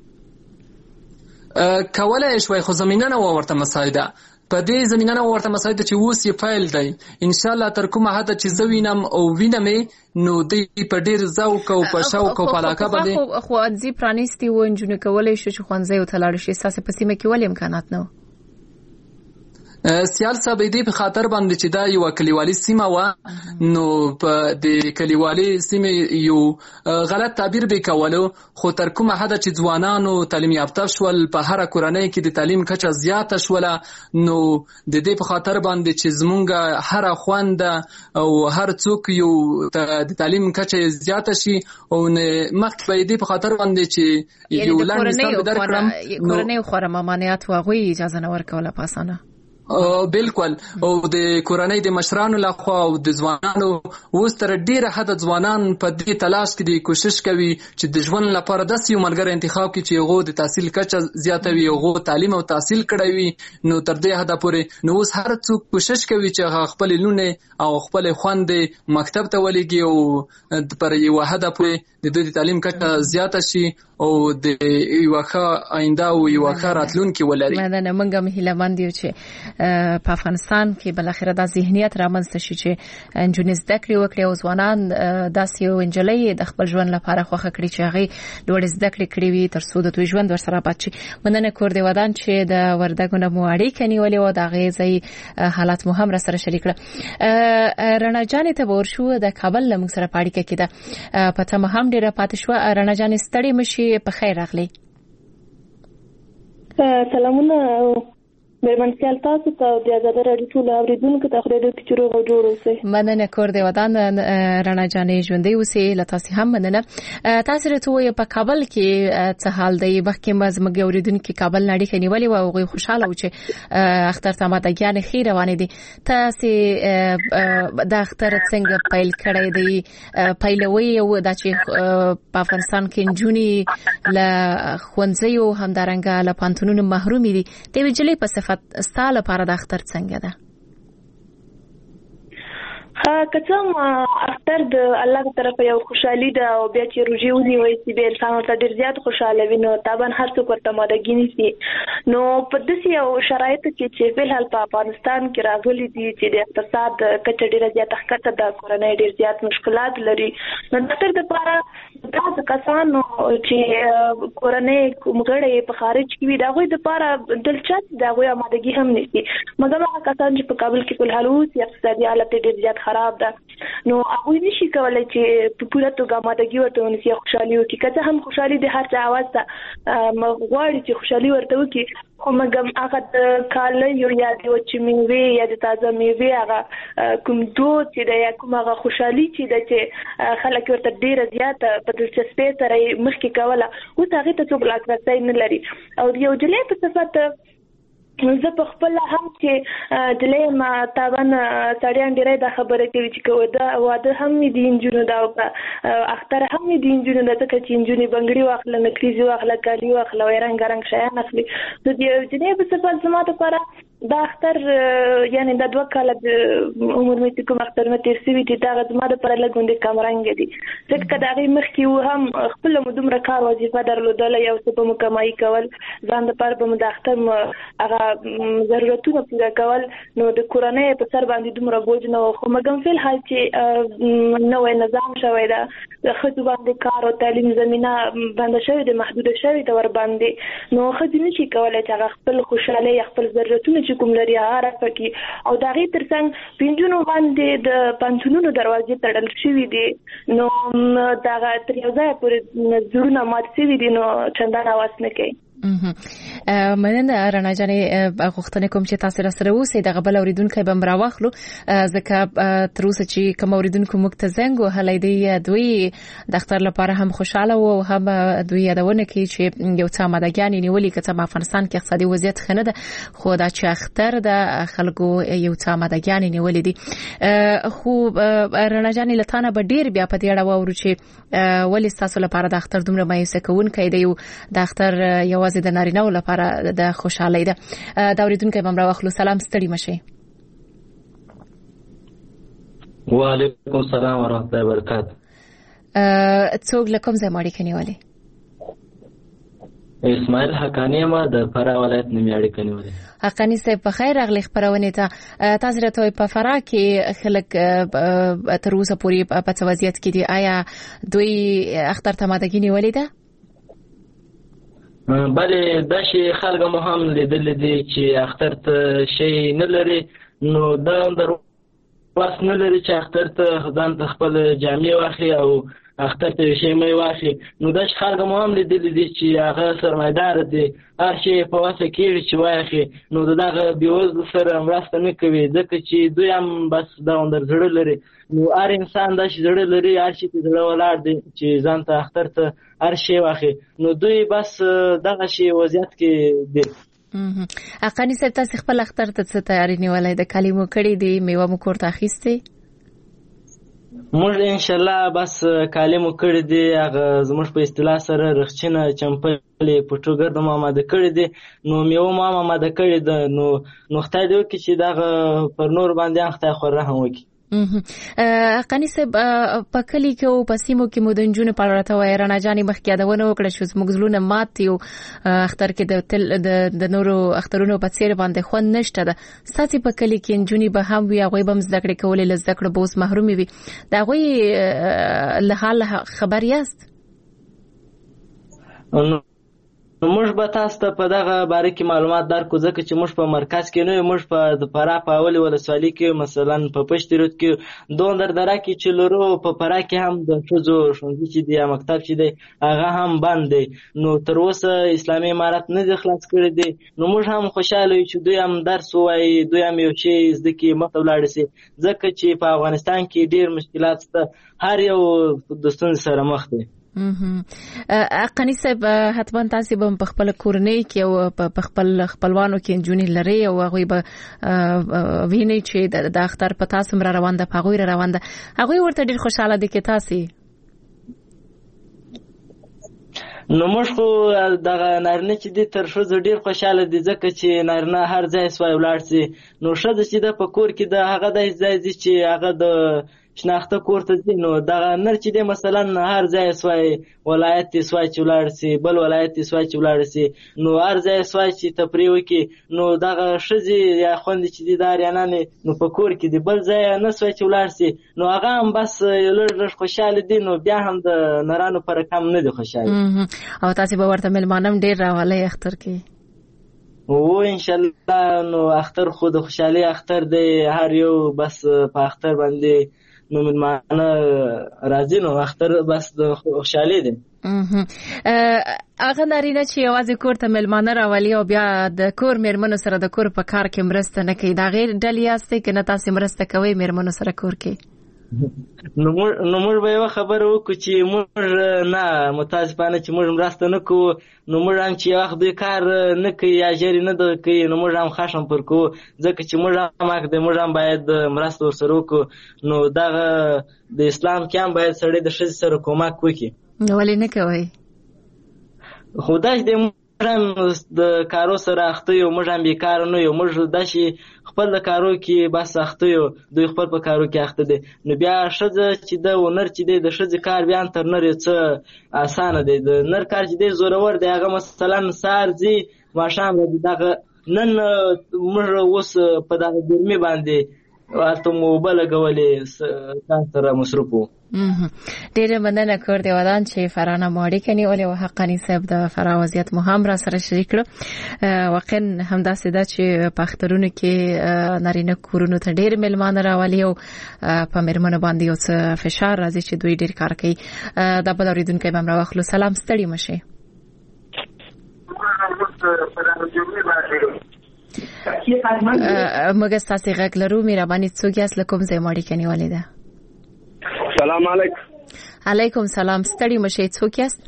کولی یې شوی خو زمینه نه وه ورته مساعده. په دې زمینه نه ورته مساعده چې اوس یې پیل دی. انشاءالله تر کومه حده چې زه وینم او وینم نو دوی په ډېر ذوق او په شوق او په علاقه باندې. خو ښوونځي پرانیستي وو نجونې کولی شو چې ښوونځیو ته لاړې شي. ستاسې په سیمه کې ولې امکانات نه وو؟ سیال صاحب دې په خاطر باندې چې دا یو کلیوالي سیمه وه نو په د کلیوالي سیمې یو غلط تعبیر به کولو. خو تر کومه حده چې ځوانانو تعلیم یافته شول په هره کورنۍ کې د تعلیم کچه زیاته شوله نو د دې په خاطر باندې چې زمونږ هره خونده او هر څوک یو د تعلیم کچه زیاته شي او مخکې به دې په خاطر باندې چې یو لنډ مثال به درکړم. کورنۍ خورا ممانعت و هغوی اجازه نه ورکوله په اسانه. بالکل او د کورنۍ د مشرانو لخوا او د ځوانانو اوس تر ډیره حده ځوانان په دې تلاش کې دي کوشش کوي چې د ژوند لپاره داسې یو ملګری انتخاب کړي چې هغه د تحصیل کچه زیاته وي هغه تعلیم او تحصیل کړی وي. نو تر دې حده پورې نو اوس هر څوک کوشش کوي چې هغه خپل لونه او خپل خويندې مکتب ته ولېږي او پر یو حده پورې د دوی تعلیم کچه زیاته شي او د یو ښه آینده او یو ښه راتلونکي ولري. مننه. موږ هم هیله مند یو چې په افغانستان کې بل اخر د ذهنیت رامنځته شي چې انجونې زده کړې وکړي او ځوانان داسې یو انجلۍ د خپل ژوند لپاره خوښه کړي چې هغه لوړ زده کړې کړې وي تر څو د توی ژوند ورسره آباد شي. مننه کور دی ودان چې د وردګو نه مو اړیکه نیولې او د هغې ځای حالات مو هم راسره شریک کړه. رڼا جانې ته به ورشو، د کابل له موږ سره په اړیکه کې ده، په تمه هم ډېره پاتې شوه. رڼا جانې ستړې مه شي، په خیر راغلې. سلامونه مېرمن سیال تاسو ته د آزادۍ راډیو ټول اوریدونکو ته خدای دې چې روغ او جوړ اوسئ. مننه کور دی ودان رڼا جانې ژوندۍ اوسئ. له تاسو هم مننه. تاسو راته وایي په کابل کې څه حال دی؟ مخکې ما زموږ اوریدونکو کابل نه اړیکه نیولې وه او هغوی خوشحاله وو چې اختر ته آمادګیانې ښې روانې دي. تاسې د اختر څنګه پیل کړی دی؟ پیلوي او دا چې په افغانستان کې نجونې له ښوونځیو همدارنګه له پوهنتونونو محرومې دي، د یوې نجلۍ په صفت ستا لپاره د اختر څنګه ده؟ که څه هم اختر د الله په طرفه یو خوشحالي ده او بیا چې روژې ونیوئ چې بیا انسان ورته ډېر زیات خوشحاله وي نو طبعا هر څوک ورته مادګي نیسي. نو په داسې یو شرایطو کې چې فلحال په افغانستان کې راغلي دي چې د اقتصاد کچه ډېره زیاته ښکته ده، کورنۍ ډېر زیات مشکلات لري، نو د اختر دپاره داسې کسانو چې کورنۍ کوم غړی په خارج کې وي د هغوی دپاره دلچسپ د هغوی امادګي هم نیسي. مګر هغه کسان چې په کابل کې فلحال اوسي اقتصادي حالت یې ډېر زیات خراب ده نو هغوی نشي کولی چې په پوره توګه امادګي ورته ونیسي، خوشحالي وکړي. که څه هم خوشحالي د هر چا اواز ته غواړي چې خوشحالي ورته وکړي، خو مګر هغه د کالیو یا د وچې مېوې یا د تازه مېوې هغه کوم دود چې دی یا کوم هغه خوشحالي چې ده چې خلک ورته ډېره زیاته په دلچسپۍ سره یې مخکې کوله، اوس هغې ته څوک لاسرسی نه لري. او د یو نجلۍ په صفت زه په خپله هم چې نجلۍ یم طبعا سړیان ډېری دا خبره کوي چې که واده هم وي د نجونو ده او اختر هم وي د نجونو ده، ځکه چې نجونې بنګړي واخله، نکریزې واخله، کالي واخله او رنګ رنګ شیان اخلي. نو د یو نجلۍ په صفت زما دپاره دا اختر یعنې دا دوه کاله د عمر مې چې کوم اخترونه تېر شوي دي دغه زما دپاره لږ غوندې کمرنګه دي، ځکه که د هغې مخکې وو هم خپله مو دومره کار وظیفه درلودله، یو څه به مو کمایي کول، ځان دپاره به مو د اختر هغه ضرورتونه پوره کول، نو د کورنۍ په سر باندې دومره بوج نه و. خو مګر فلحال چې نوی نظام شوی ده، د ښځو باندې کار او تعلیم زمینه بنده شوې ده، محدوده شوې ده ورباندې، نو ښځې نشي کولی چې هغه خپل خوشحالۍ یا خپل ضرورتونه چې کوم لري هغه رفع کړي. او د هغې تر څنګ په نجونو باندې د پوهنتونونو دروازې تړل شوي دي، نو د هغه تر یو ځایه پورې زړونه مات شوي دي، نو چندان هوس نه کوي. مننه رڼا جانې، غوښتنه کوم چې تاسو را سره اوسئ. دغه بل اوریدونکی به م راواخلو، ځکه تر اوسه چې کوم اوریدونکو موږ ته زنګ وهلی دی دوی د اختر لپاره هم خوشحاله وو او هم دوی یادونه کوي چې یو څه آمادګیانې نیولي، که څه په افغانستان کې اقتصادي وضعیت ښه نه ده، خو دا چې اختر د خلکو یو څه آمادګیانې نیولې دي. خو رڼا جانې له تا نه به ډېر بیا په دې اړه واورو چې ولې ستاسو لپاره د اختر دومره مایوسه کوونکی دی او د اختر یوازې د نارینه‌و لپاره د خوشحالۍ ده. دا اوریدونکی به م راواخلو. سلام، ستړي مه شئ. وعلیکم السلام ورحمة الله وبرکاته. څوک له کوم ځای مو اړیکه نیولې؟ اسماعیل حقانی یم، د فراه ولایت نه مې اړیکه نیولې. حقانی صاحب په خیر راغلی خپرونې ته. تاسو راته وایئ په فراه کې خلک تر اوسه پورې په څه وضعیت کې دي؟ آیا دوی اختر ته آمادګي نیولې ده؟ بله دا شي خلک مو هم لیدلی دي چې اختر ته شی نه لري، نو دا هم در واس نه لري چې اختر ته ځان ته خپل جامې واخلي او اختر ته شی مې واخلي. نو دا شي خلک مو هم لیدلی دي چې هغه سرمایدار دي، هر شی په واسه کېږي چې واخلي، نو د دغه بېوزلو سره مرسته نه کوي، ځکه چې دوی هم بس دوامدار زړه لري. نو هر انسان داسې زړه لري، هر شي ته زړه ولاړ دی چې ځان ته اختر ته هر شی واخلي، نو دوی بس دغه شی وضعیت کې دي. حقانی صاحب تاسو خپل اختر ته څه تیاری نیولای؟ د کالي مو کړی دی، میوه مو کور ته اخیستې؟ موږ انشاءالله بس کالي مو کړی دی، هغه زموږ په اصطلاح سره رخچینه چمپلې پټو ګرد مو آماده کړی دی، نو میوه مو هم آماده کړی ده. نو نو خدای دې وکړي چې دغه پر نور باندې هم خدای خو رحم وکړي. قانی صاحب په کلی کې او په سیمو کې مو د نجونو په اړه ته وایي رڼا جانې مخکې یادونه وکړه چې زموږ زړونه مات یو اختر کې د تل د نورو اخترونو په څیر باندې خوند نشته ده. ستاسو په کلی کې نجونې به هم وي، هغوی به هم زده کړې کولې، له زده کړو به اوس محرومې وي. د هغوی له حال خبر یاست؟ نو موږ به تاسو ته په دغه باره کې معلومات درکو، ځکه چې موږ په مرکز کې نه یو، موږ په د فراه په اولې ولسوالۍ کې مثلا په پشت رود کې دوه دره کې چې لرو، په فراه کې هم د ښځو ښوونځي چې دی یا مکتب چې دی هغه هم بند دی. نو تر اوسه اسلامي امارت نه دی خلاص کړی دی. نو موږ هم خوشاله یو چې دوی هم درس ووایي، دوی هم یو شی زده کړي، مخته ولاړ شي، ځکه چې په افغانستان کې ډېر مشکلات شته، هر یو د ستونزې سره مخ دی. قانی صاحب حتما تاسو به په خپل کورنۍ کې او په خپل خپلوانو کې نجونې لري او هغه به ویني چې د اختر په تاسو مر روان ده، په غوړ روان ده، هغه ورته ډیر خوشاله دي کې تاسو. نو موږ خو دغه نارینه چې دي تر ښځو ډیر خوشاله دي، ځکه چې نارینه هر ځای سوای ولاړ شي. نو ښځه چې ده په کور کې د هغه د ځای دي چې هغه د شناخته کور ته ځي، نو دغه نر چې دی مثلا هر ځای سوای ولایت دی سوای چې ولاړ شي، بل ولایت دی سوای چې ولاړ شي، نو هر ځای سوای چې تفریح وکړي. نو دغه ښځې یا خویندې چې دي د اریانانې نو په کور کې دي، بل ځای نه سوای چې ولاړ شي، نو هغه هم بس لږ لږ خوشحاله دي، نو بیا هم د نرانو په رقم نه دي خوشحاله. او تاسو به ورته مېلمانه هم ډېر راولئ اختر کې؟ او انشاءالله. نو اختر خو د خوشحالۍ اختر دی، هر یو بس په اختر باندې نو مېلمانه راځي، نو اختر بس د خوشحالۍ دی. هغه نارینه چې یوازې کور ته مېلمانه راولي او بیا د کور مېرمنو سره د کور په کار کې مرسته نه کوي، د هغې ډلې یاستئ که نه تاسې مرسته کوئ مېرمنو سره کور کې؟ نو موږ به یوه خبره وکړو چې موږ نه متاسفانه چې موږ مرسته نه کوو، نو موږ هم چې یو وخت دوی کار نه کوي یا ژر یې نه دغه کوي، نو موږ هم خشم پر کوو، ځکه چې موږ هم حق دی، موږ هم باید مرسته ورسره وکړو. نو دغه د اسلام کې هم باید سړی د ښځې سره کومک وکړي. نو ولې نه کوئ؟ خو داسې دی موږ هم د کارو سره اخته یو، موږ هم بیکاره نه یو، موږ داسې خپل د کارو کې بس اخته یو، دوی خپل په کارو کې اخته دي. نو بیا ښځه چې ده او نر چې دی، د ښځې کار بیا تر نر یو څه اسانه دی. د نر کار چې دی زورور دی، هغه مثلا سهار ځي ماښام راځي. دغه نن موږ اوس په دغه ګرمۍ باندې هلته مو اوبه لګولې، ځان سره مصروف وو. ډیره مننه کور دی ودان چې فرانه مو اړیکه نیولې او حقانی صاحب د فراه وضعیت مو هم را سره شریک کړو. واقعا همداسې ده چې په اخترونو کې نارینه کورونو ته ډیر مېلمانه راولي او په مېرمنو باندې یو څه فشار راځي چې دوی ډیر کار کوي. دا بل اورېدونکی به هم راواخلو. سلام، ستړي مه شئ. موږ ستاسې غږ لرو، مهرباني څوک یاست، له کوم ځای مو اړیکه نیولې ده؟ سلام علیکم. علیکم سلام، ستړي مه شئ، څوک یاست؟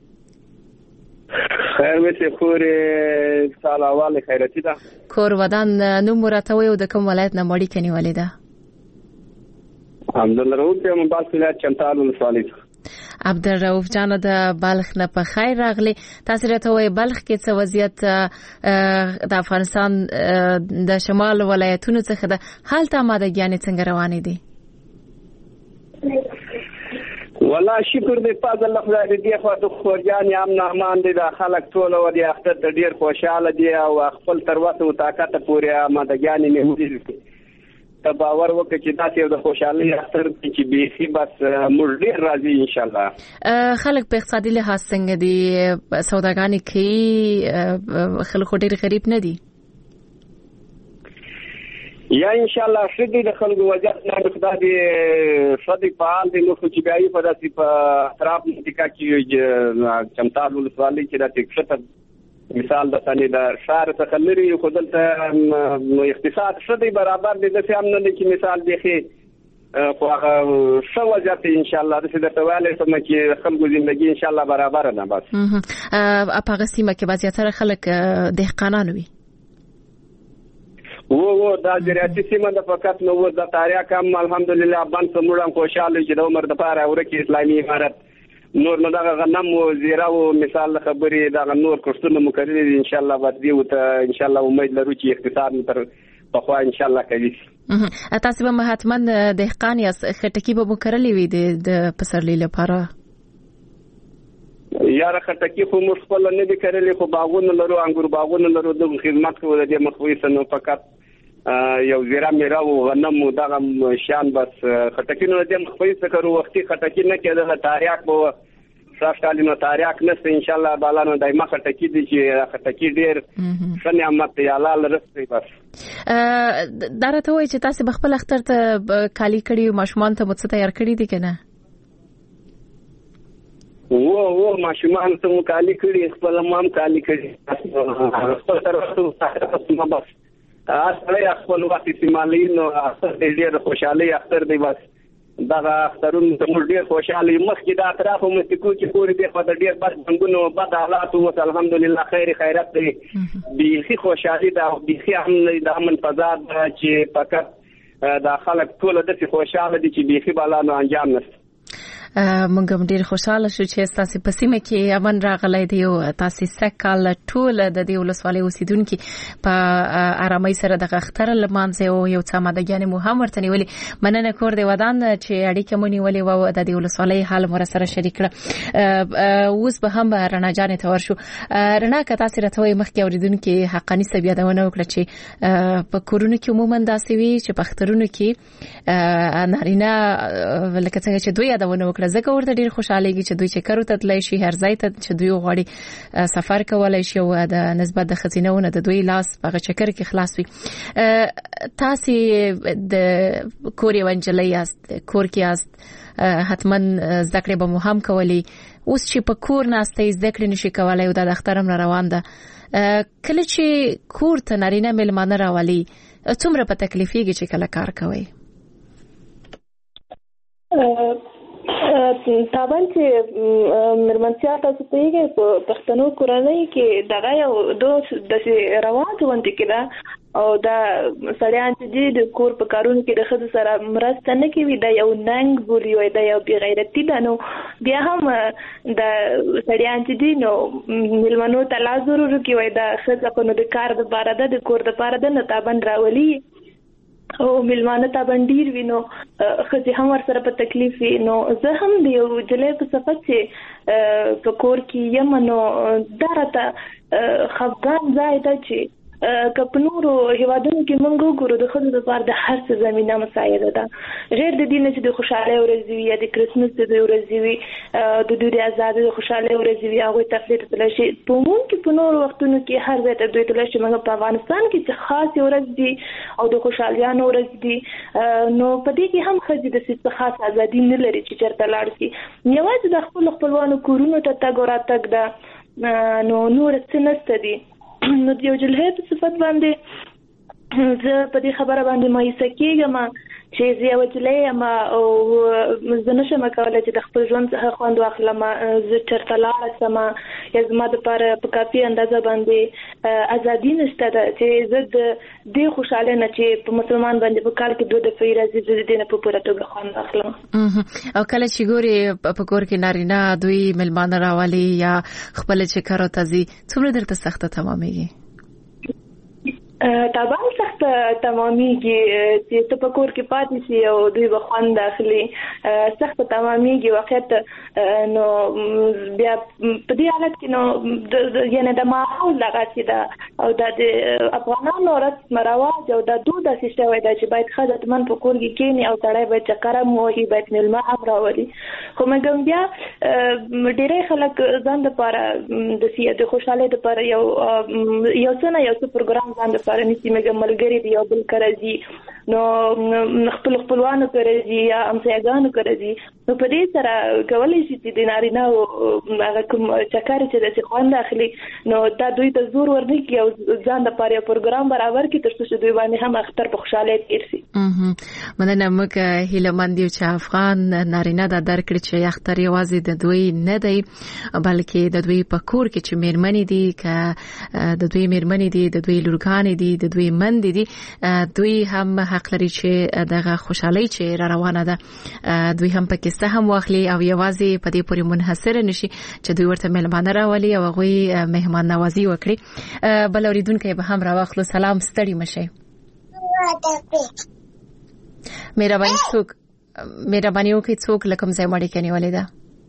خیر وسې خورې سالاواله خیرتي ده. کور ودان نوم مو راته وایي او د کوم ولایت نه مو اړیکه نیولې ده؟ عبدالرؤف یم، بلخ ولایت چمتال ولسوالۍ. عبدالرؤف جانو د بلخ نه په خیر راغلی. تاسو راته وایي بلخ کې څه وضعیت د افغانستان د شمال ولایتونو څخه ده، هلته آمادګیانې څنګه روانې دي؟ والله شکر دې فضل الله خدای دې خو د خورجان امن امان دې د خلک ټول و دې اختر ته ډیر خوشاله دي او خپل تر وسه طاقت پورې آمادګیانې نه وړي. ته باور وکړه چې دا یو د خوشحالۍ اختر چې بیخي بس موږ ډیر راځي ان شاء الله. خلک په اقتصادي لحاظ څنګه دي؟ سوداګانې کوي؟ خلک ډیر غریب نه دي؟ یا ان شاء الله شدي د خلکو وضعیت نه خدای دې صدې فعال دي. نو چې بیا یې په داسې په اطراف منطقه کې چمتال ولسوالۍ کې د تکشته مثال د ثاني د شهر څخه لري، خو دلته اقتصاد شدي برابر دي، داسې هم نه دی چې مثال بيخي خو هغه ښه وضعیت ان شاء الله داسې درته ویلی شم چې خلکو زندګي ان شاء الله برابره ده. بس په هغه سیمه کې به زیاتره خلک دهقانان وي؟ و و دا زراعتي سیمه ده، فقط نو د تاریخ کم الحمدلله بند سموړ هم خوشاله چې د عمر د پاره ورکه اسلامي امارت نور نو دغه غنم او زیرا او مثال خبرې دغه نور کورسونه مقرر دي ان شاء الله. بس دی او ته ان شاء الله امید لرو چې اقتصاد تر په خوا ان شاء الله کوي. تاسو به مهاتمن دهقان یا خټکی به وکړلې وي د پسرلی لپاره؟ یاره خټکی خو موږ خپل نه دي کړلې، خو باغونه لرو، انګور باغونه لرو، د خدمت کوو د دې مخوي سنو فقط یو زیرا میرا او غنم او دغه شان بس خټکی نه د مخوي سکرو وختي خټکی نه کېدل، تاریخ به صافالینو تاریخ نشته ان شاء الله بالانو دایمه خټکی دي چې خټکی ډیر ښه نعمت دی الله لرسي. بس دا راته وایي چې تاسو بخپل اختر ته کالی کړي ماشومان ته مڅ تیار کړی دي کنه؟ و و ماشومان ته کالی کړي، خپل مام کالی کړي، خپل طرف ته بس اصلي خپل وخت استعمالین او اختر ډیر خوشحالي اختر دی. بس دا اخترون ته موږ ډیر خوشحالي مخکې دا اطراف مو تکو چې پوری دی په ډیر بد بنګونو بد حالات او الحمدلله خیر خیرات دی، بيخي خوشحالي دا بيخي هم د امن فضا چې فقط دا خلک ټول د خوشاله دي چې بيخي بالانو انجام نشته. موږ هم ډیر خوشاله شو چې تاسو په سیمه کې امن راغلی دی او تاسو سکهال ټول د دې ولسوالۍ اوسیدونکو په آرامۍ سره د اختر لمانځه او یو څه ماده مو هم ورته نیولې. مننه کور دی ودان چې اړیکه مو نیولې او د دې ولسوالۍ حال مو سره شریک کړ. اوس به هم رڼا جان ته ورشو. رڼا که تاسو راته مخکې اوریدونکو حقانی سبیادونه وکړه چې په کورونو کې عموما داسې وي چې په اخترونو کې نارینه لکه څنګه چې دوی یادونه وکړه زکه ورته ډیر خوشاليږي چې دوی چې کارو ته تللی شي، هر ځای ته چې دوی غواړي سفر کولای شي او د نسبت د خزینهونه د دوی لاس په چکر کې خلاص وي. تاسو د کوري ونجلې یاست، کور کې یاست، حتما زده کړې به مو هم کولی. اوس چې په کور ناستئ زده کړې نشي کولای او د اخترم را روان ده، کله چې کور ته نارینه مېلمانه راولي څومره په تکلیفيږي چې کله کار کوي؟ طبعا چې مرمنځیا تاسو ته یې په پښتنو کورنۍ کې دغه یو دوه د رواج وانت کړه او دا سړیان چې د کور په کارونو کې د خځو سره مرسته نه کوي دا یو ننګ بولی وي، دا یو بی غیرتی ده. نو بیا هم د سړیان چې نو ملمنو ته لا ضرور کوي دا خځه په نو د کار د بار ده د کور د بار ده نه تابن راولي او ملمانه ته بندیر وینو خځه هم ور سره په تکلیف نو زه هم د یو جلې په صفت چې په کور کې یم نو درته خفقان ځای ته چې کپنورو هیوادونو کې موږ وګورو د خلکو لپاره د هر څه زمينه مساعده ده، غیر د دې چې د خوشاله ورځ وي یا د کرسمس د ورځ وي د دوی د آزاد د خوشاله ورځ وي هغه تفریح تل شي په مون کې په نورو وختونو کې هر ځای ته دوی تل شي. موږ په افغانستان کې چې خاص ورځ دي او د خوشالیانو ورځ دي نو په دې کې هم خځې د څه خاص ازادي نه لري چې چرته لاړ شي، یوازې د خپل خپلوانو کورونو ته تګ راتګ ده نو نور څه نشته دي. نو د یو جلهې په صفت باندې زه په دې خبره باندې مایوسه کېږم چې زه یو جلهې یم او زه نشم کولی چې د خپل ژوند څخه خوند واخلم، زه چېرته لاړه شم یا زما دپاره په کافي اندازه باندې ازادي نشته ده چې زه د دې خوشحالۍ نه چې په مسلمان باندې په کال کې دوه دفعې راځي زه د دې نه په پوره توګه خوند واخلم. او کله چې ګورې په کور کې نارینه دوی مېلمانه راولي یا خپله چې کارو ته ځي څومره درته سخته تمامېږي؟ طبعا سخت تمامېږي چې ته په کور کې پاتې شي او دوی به خوند اخلي، سخت تمامېږي واقعیت. نو بیا په دې حالت کې نو یعنې د ماحول دغه چې ده او د افغانانو رسم رواج او د دود داسې شوی ده چې باید ښځه حتمن په کور کې کښېني او سړی باید چکر هم ووهي، باید مېلمه هم راولي. خو مګم بیا ډېری خلک ځان دپاره د خوشحالۍ دپاره یو یو څه نه یو څه پروګرام ځان دپاره نسی مګم ملګري دی یو بل کره ځي نو خپل خپلوانو کره ځي یا همسایګانو کره ځي نو په دې سره کولی شي چې د نارینه هغه کوم چکر چې داسې خوند اخلي نو دا دوی ته زور ورنه کړي او ځان دپاره یو پروګرام برابر کړي تر څو چې دوی باندې هم اختر په خوشحالۍ تېر شي. مننه. موږ هیلهمند یو چې افغان نارینه دا درک کړي چې اختر یوازې د دوی نه دی بلکې د دوی په کور کې چې مېرمنې دي که د دوی مېرمنې دي د دوی لورګانې دي د دوی مندې دي دوی هم حق لري چې دغه خوشحالۍ چې را روانه ده دوی هم پکې سهم واخلي او یوازې په دې پورې منحصر نشي چې دوی ورته مېلمانه راولي او هغوی مهمان نوازي وکړي. بل اوریدونکی به هم راواخلو. سلام، ستړي مشئ. مهرباني څوک مهرباني وکړئ څوک لکه مزه مړی کني ولیدا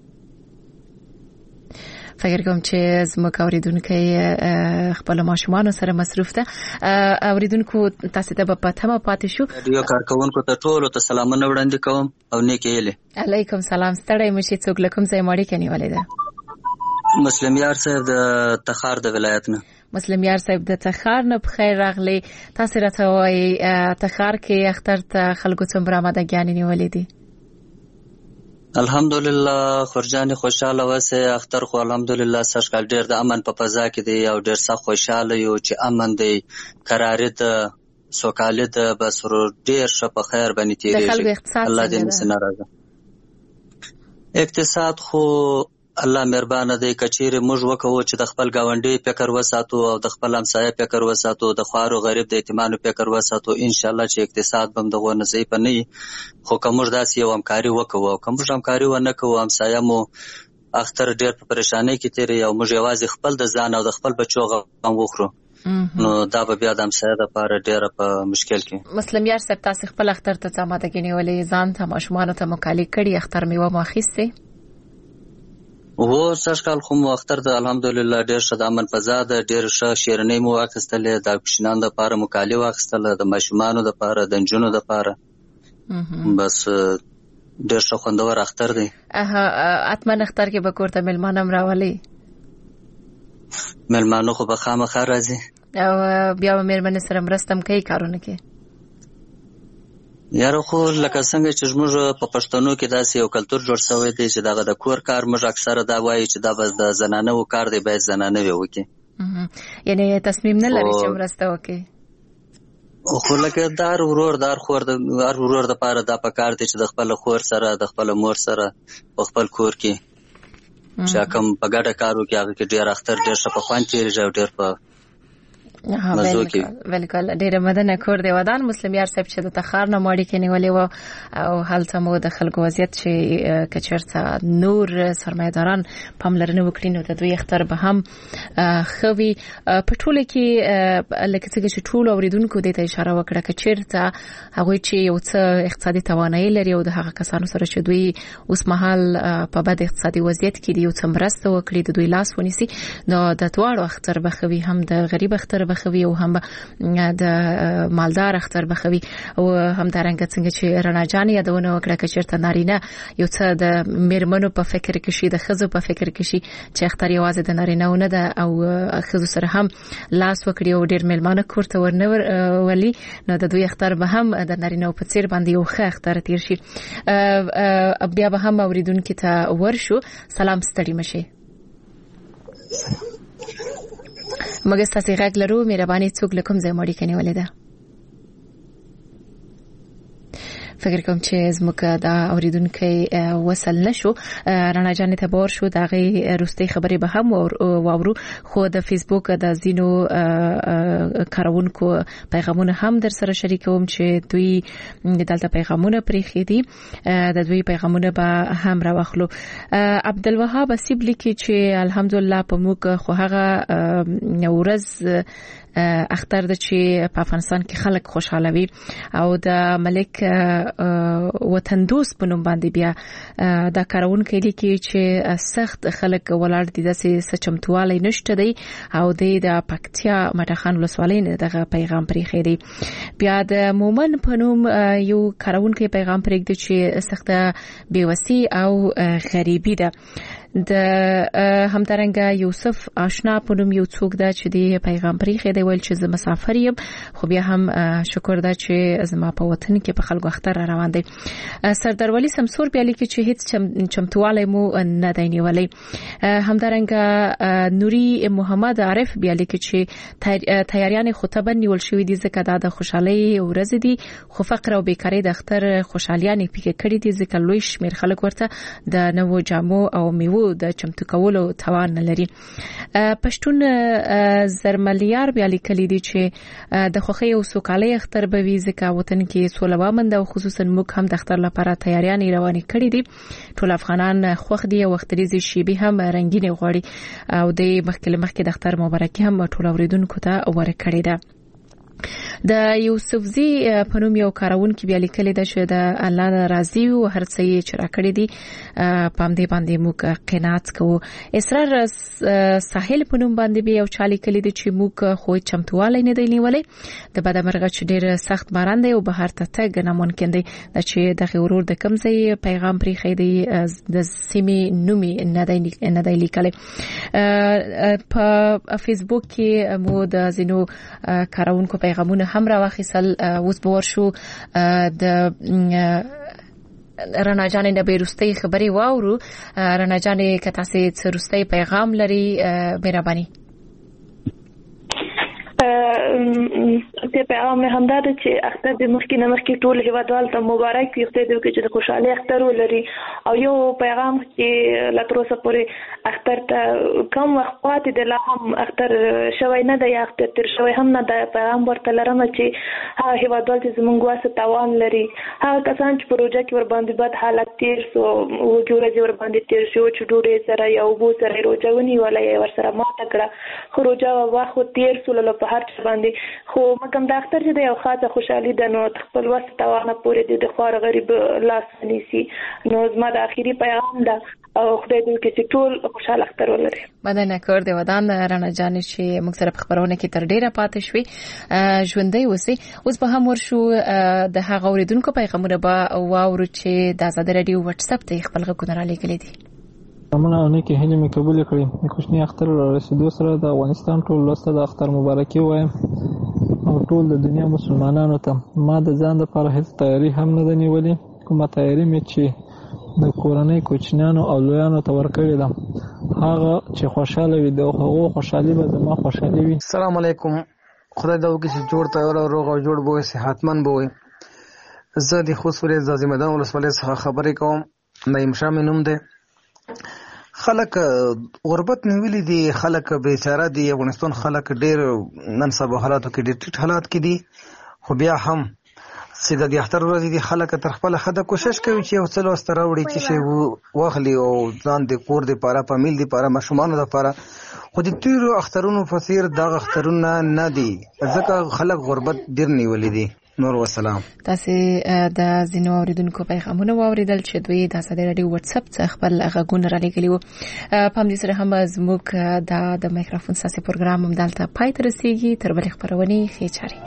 فکر کوم چې زموږ اوریدونکو خپل ماشومان سره مصروف ده. اوریدونکو تاسو ته په پاتمه پاتې شو. یو کارکونکو ته ټول ته سلامونه وړاندې کوم او نیک یې. علیکم سلام ستړی مشي څوک لکه مزه مړی کني ولیدا. مسلم یار صاحب د تخار د ولایت نه. مسلم یار صاحب د تخار نه بخیر راغلی. تاسو راته وایي تخار کې اختر ته خلکو څومره آمادګیانې نیولې دي؟ الحمدلله خورجان خوشاله وسه. اختر خو الحمدلله سږ کال ډیر د امن په فضا کې دی او ډیر سخت خوشاله یو چې امن دی قرار ده سوکاله ده بس ډیر ښه په خیر باندې تیریږي. الله دې مسنه راځي. اقتصاد خو الله مهربان دی کچیر موږ وکړو چې د خپل گاونډي فکر وساتو او د خپل همسایه فکر وساتو د خوارو غریب د یتیمانو فکر وساتو ان شاء الله چې اقتصاد بم دغه نصیب نه خو کوم داسې یو همکاري وکړو او کوم همکاري ونه کوو همسایه مو اختر ډیر په پریشانی کې تیری او موږ یوازې خپل د ځان او د خپل بچو غم وخورو نو دا به بیا د همسایه لپاره ډیر په مشکل کې. مسلم یار صاحب تاسو خپل اختر ته آمادګي نیولې ځان ته ماشومان ته مکالي کړي اختر میوه ماخیسته وو سږ کال خو مو اختر د الحمدلله ډیر ښه د امن فضا ده ډیر ښه شیرنۍ مو واخیستلې د کوچنیانو دپاره مکالي واخیستله د ماشومانو دپاره د نجونو دپاره بس ډیر ښه خوندور اختر دی. اتمن اختر کې به کور ته میلمانه هم راولي؟ میلمانه خو به خامخا راځي او بیا به میرمنې سره مرسته هم کوي کارونه کې؟ یاره خو لکه څنګه چې موږ په پښتنو کې داسې یو کلتور جوړ شوی دی چې دغه د کور کار موږ اکثره دا وایي چې دا بس د زنانه و کار دی باید زنانه وکړي. یعنی تصمیم نه لري چې مرسته وکړي؟ خو لکه دار ورور دار خور د هر ورور دپاره دا پکار دی چې د خپل خور سره د خپل مور سره په خپل کور کې چې کوم په ګډه کار وکړي هغه کې ډېر اختر ډېر ښه په خوند تېرېږي او ډېر په بالکل ډیره مدنه کور دی ودان. مسلم یار صاحب چې د تخار نه ماړی کې نیولې و او هلته مو د خلکو وضعیت چې کچرته نور سرمایداران پاملرنه وکړي نو د دوی اختر به هم خوي په ټوله کې لکه څنګه چې ټول اوریدونکو د ته اشاره وکړه کچرته هغه چې یو څه اقتصادي توانایي لري او د هغه کسانو سره چې دوی اوس مهال په بد اقتصادي وضعیت کې دی یو څه مرسته وکړي د دوی لاس ونیسي نو د دواړو اختر به خوي هم د غریب اختر بخوي او هم د مالدار اختر بخوي او هم دارنګه څنګه چې رڼا جان یادونه وکړه چې چرته نارینه یو څه د میرمنو په فکر کې شي د خزو په فکر کې شي چې اختر یوازې د نارینه ونه ده او خزو سره هم لاس وکړي او ډیر میلمانه کوړه ورنور ولي نو د دوی اختر به هم د نارینه په څیر باندې یو ښه اختر تیر شي. بیا به هم اوریدونکو ته ورشو. سلام ستړي مشه مګر تاسو غږ لرو مهرباني څوک لکم زې مړی کني ولیدا فکر کوم چې زموږ دا اوریدونکو وصل نشو رڼا جان ته بور شو دا غي روستي خبرې به هم واورو خو د فیسبوک د زینو کارونکو پیغامونه هم در سره شریکوم چې دوی دلته پیغامونه پریخي دي د دوی پیغامونه به هم راوخلو. عبدالوهاب سیبلی کې چې الحمدلله په موږ خو هغه ورځ اختر د چې په افغانستان کې خلک خوشاله وي او د ملک وطن دوست په نوم باندې بیا دا کارونکو لیکي چې سخت خلک ولاړ دي داسې سچمتوالی نشته دی او د پکتیا مټخان ولسوالۍ دغه پیغام پرې خېری بیا د مومن په نوم یو کارونکو پیغام پرېږدي چې سخته بیوسی او غریبی ده. د همدارنګه یوسف آشنا په نوم یو څوک دا چې دی پیغام پرې دی ویل چې زه مسافر یم خو بیا هم شکر دا چې زما په وطن کې په خلکو اختر روان دی. سردار ولی سمسور بیا لیکي چې هیڅ چمتواله مو نه دی نیولې. همدارنګه نوري محمد عارف بیا لیکي چې تیاریان خطبه نیول شوې دي ځکه دا د خوشحالي ورځ دي خو فقر او بیکاری د اختر خوشحالیانې پکې کړې دي ځکه لوی شمیر خلک ورته د نوو جامو او میوه د چمتو کولو توان نه لري. پښتون زرملیار بیا لیکلي دي چې د خوخي او سوکالۍ اختر به وي ځکه وطن کې سوله وامند او خصوصا موږ هم د اختر لپاره تیاریان روانې کړې دي. ټول افغانان خوښ دي او اختریزي شیبي هم رنگینه غوړي او د مخکله مخکې د اختر مبارکي هم ټول اوریدونکو ته ورکړې ده. د یوسفزي په نوم یو کارونکي بیا لیکلي ده چې د الله راضي او هر څه یې چې راکړي دي پام دې باندې موږ قناعت کوو. اسرار ساحل په نوم باندې بیا یو چا لیکلي دي چې موږ خو چمتوالی نه دی نیولې د بدمرغه چې ډېر سخت باران دی او بهر ته تګ ناممکن دی چې دغه ورور د کم ځای پیغام پرې خې دی د سیمې نومي نه دی نه دی لیکلی. په فیسبوک کې مو د زینو کارونکو پیغامونه هم راوخیسل. اوس به ورشو د رڼا جانې د بیرستۍ خبرې واورو. رڼا جانې که تاسې څه وروستی پیغام لري مهرباني. ته پیغام مې همدا ده چې اختر د مخکې نه مخکې ټول هیوادوال ته مبارک وي، خدای دې وکړي چې د خوشحالۍ اختر ولري. او یو پیغام چې لا تر اوسه پورې اختر ته کم وخت پاتې دی، لا هم اختر شوی نه دی یا اختر تېر شوی هم نه دی. پیغام ورته لرم چې هغه هیوادوال چې زموږ واسه تاوان لري، هغه کسان چې په روژه کې ورباندې بد حالت تېر سو، وږې ورځې ورباندې تېر شو چې ډوډۍ سره یا اوبو سره یې روژه ونیوله یا ورسره ماته کړه، خو روژه وخت تېر سولله په هر څه باندې. خو مګم د اختر چې د یو خاصه خوشحالي ده نو خپل وس توانه پورې د خوار غریب لاس ونیسي. نو زما د اخیری پیغام ده او خدای دې وکړي چې ټول خوشحاله اختر ولري. مننه کور دې ودان رڼا جانې چې موږ سره په خبرونه کې تر ډیره پاتې شوې، ژوندۍ اوسئ. اوس به هم ورشو د هغه اوریدونکو پیغامونه به واورو چې د آزادۍ راډیو واتس اپ ته خپل غږونه رالیږلي دي. امونه او نیکه هیلې مې قبول کړې. د کوچني اختر را رسیدو سره د افغانستان ټول ولس ته د اختر مبارکي وایم او ټول د دنیا مسلمانانو ته. ما د ځان لپاره هیڅ تیاری هم نه ده نیولې، کومه تیاری مې چې د کورنۍ کوچنیانو او لویانو ته ورکړې ده هغه چې خوشحاله وي، د هغو خوشحالي به زما خوشحالي وي. السلام علیکم. خدای دې وکړي چې جوړ تیار او روغ او جوړ به وي، صحتمند به وي. زه د خوست ولایت د ځاځي میدان ولسوالۍ څخه خبرې کوم. نعیم شاه مې نوم دی. خلک غربت نیولي دي، خلک بیچاره دي. افغانستان خلک ډېر نن سبا حالاتو کې ډېر ټیټ حالات کې دي، خو بیا هم چې د دې اختر ورځې دي خلک تر خپله حده کوشش کوي چې یو څه لاسته راوړي، چې شی واخلي او ځان د کور دپاره، فامیل دپاره، ماشومانو دپاره. خو د تېرو اخترونو په څېر دغه اخترونه نه دي، ځکه خلک غربت ډېر نیولي دي. نور وسلام. تاسې د ځینو اوریدونکو پیغامونه واوریدل چې دوی د آزادۍ راډیو واتس اپ څخه خپل غږونه رالیږلي وو. په همدې سره هم زموږ د مایکروفون ساسي پروګرام همدلته پای ته رسیږي. تر بلې خپرونې ښې چارې.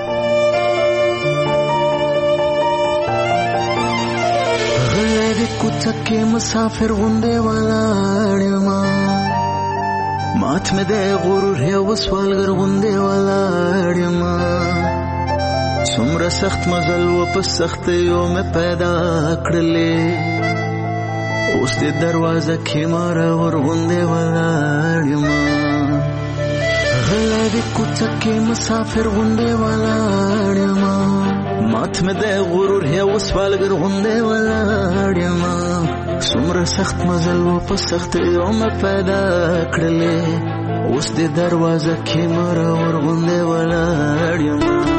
غلی د کوڅه کې مسافر غوندې ولاړ یم، مات مې د غرور یو سوالګر غوندې ولاړ یم. څومره سخت مزل و په سختیو مې پیدا کړلې، اوس دې دروازه کې ماره ورغوندې ولاړ یم. غلی د کوڅه کې مسافر غوندې ولاړ یم، مات مې د غرور یو سوالګر غوندې ولاړ یم. څومره سخت مزل و په سختیو مې پیدا کړلې، اوس دې دروازه کې ماره ورغوندې ولاړ یم.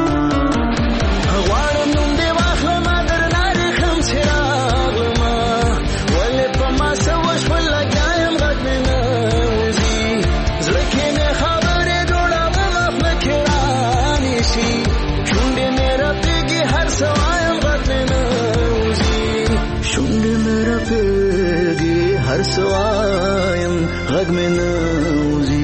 هر سوایم غږ مې نه وځي.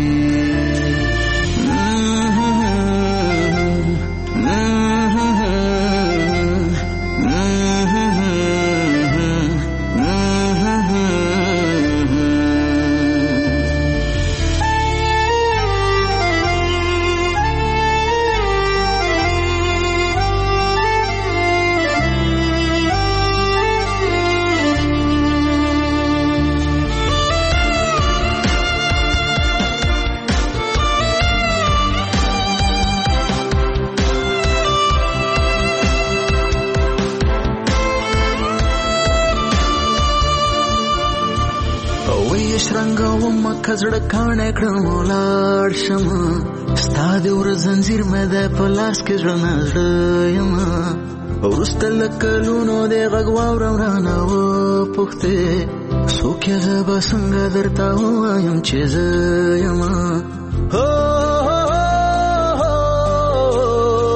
کزړه کاڼه کړم ولاړ شم، ستا د ور زنځیر مې د په لاس کې زړه نه زړه یم. وروسته له کلونو د غږ واورم رانه وپوښتې، څوک هغه به څنګه درته ووایم چې زه یم.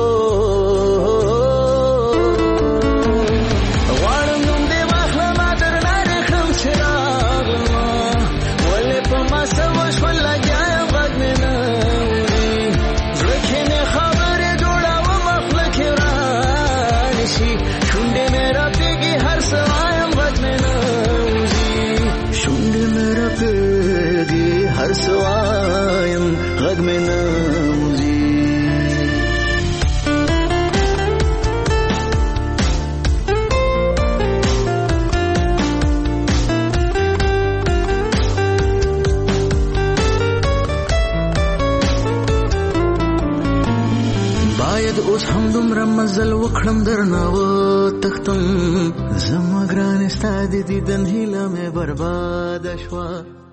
اوس هم دومره مزل وکړم درنه وتښتم زما ګرانې ستا د دیدن هیله مې برباده شوه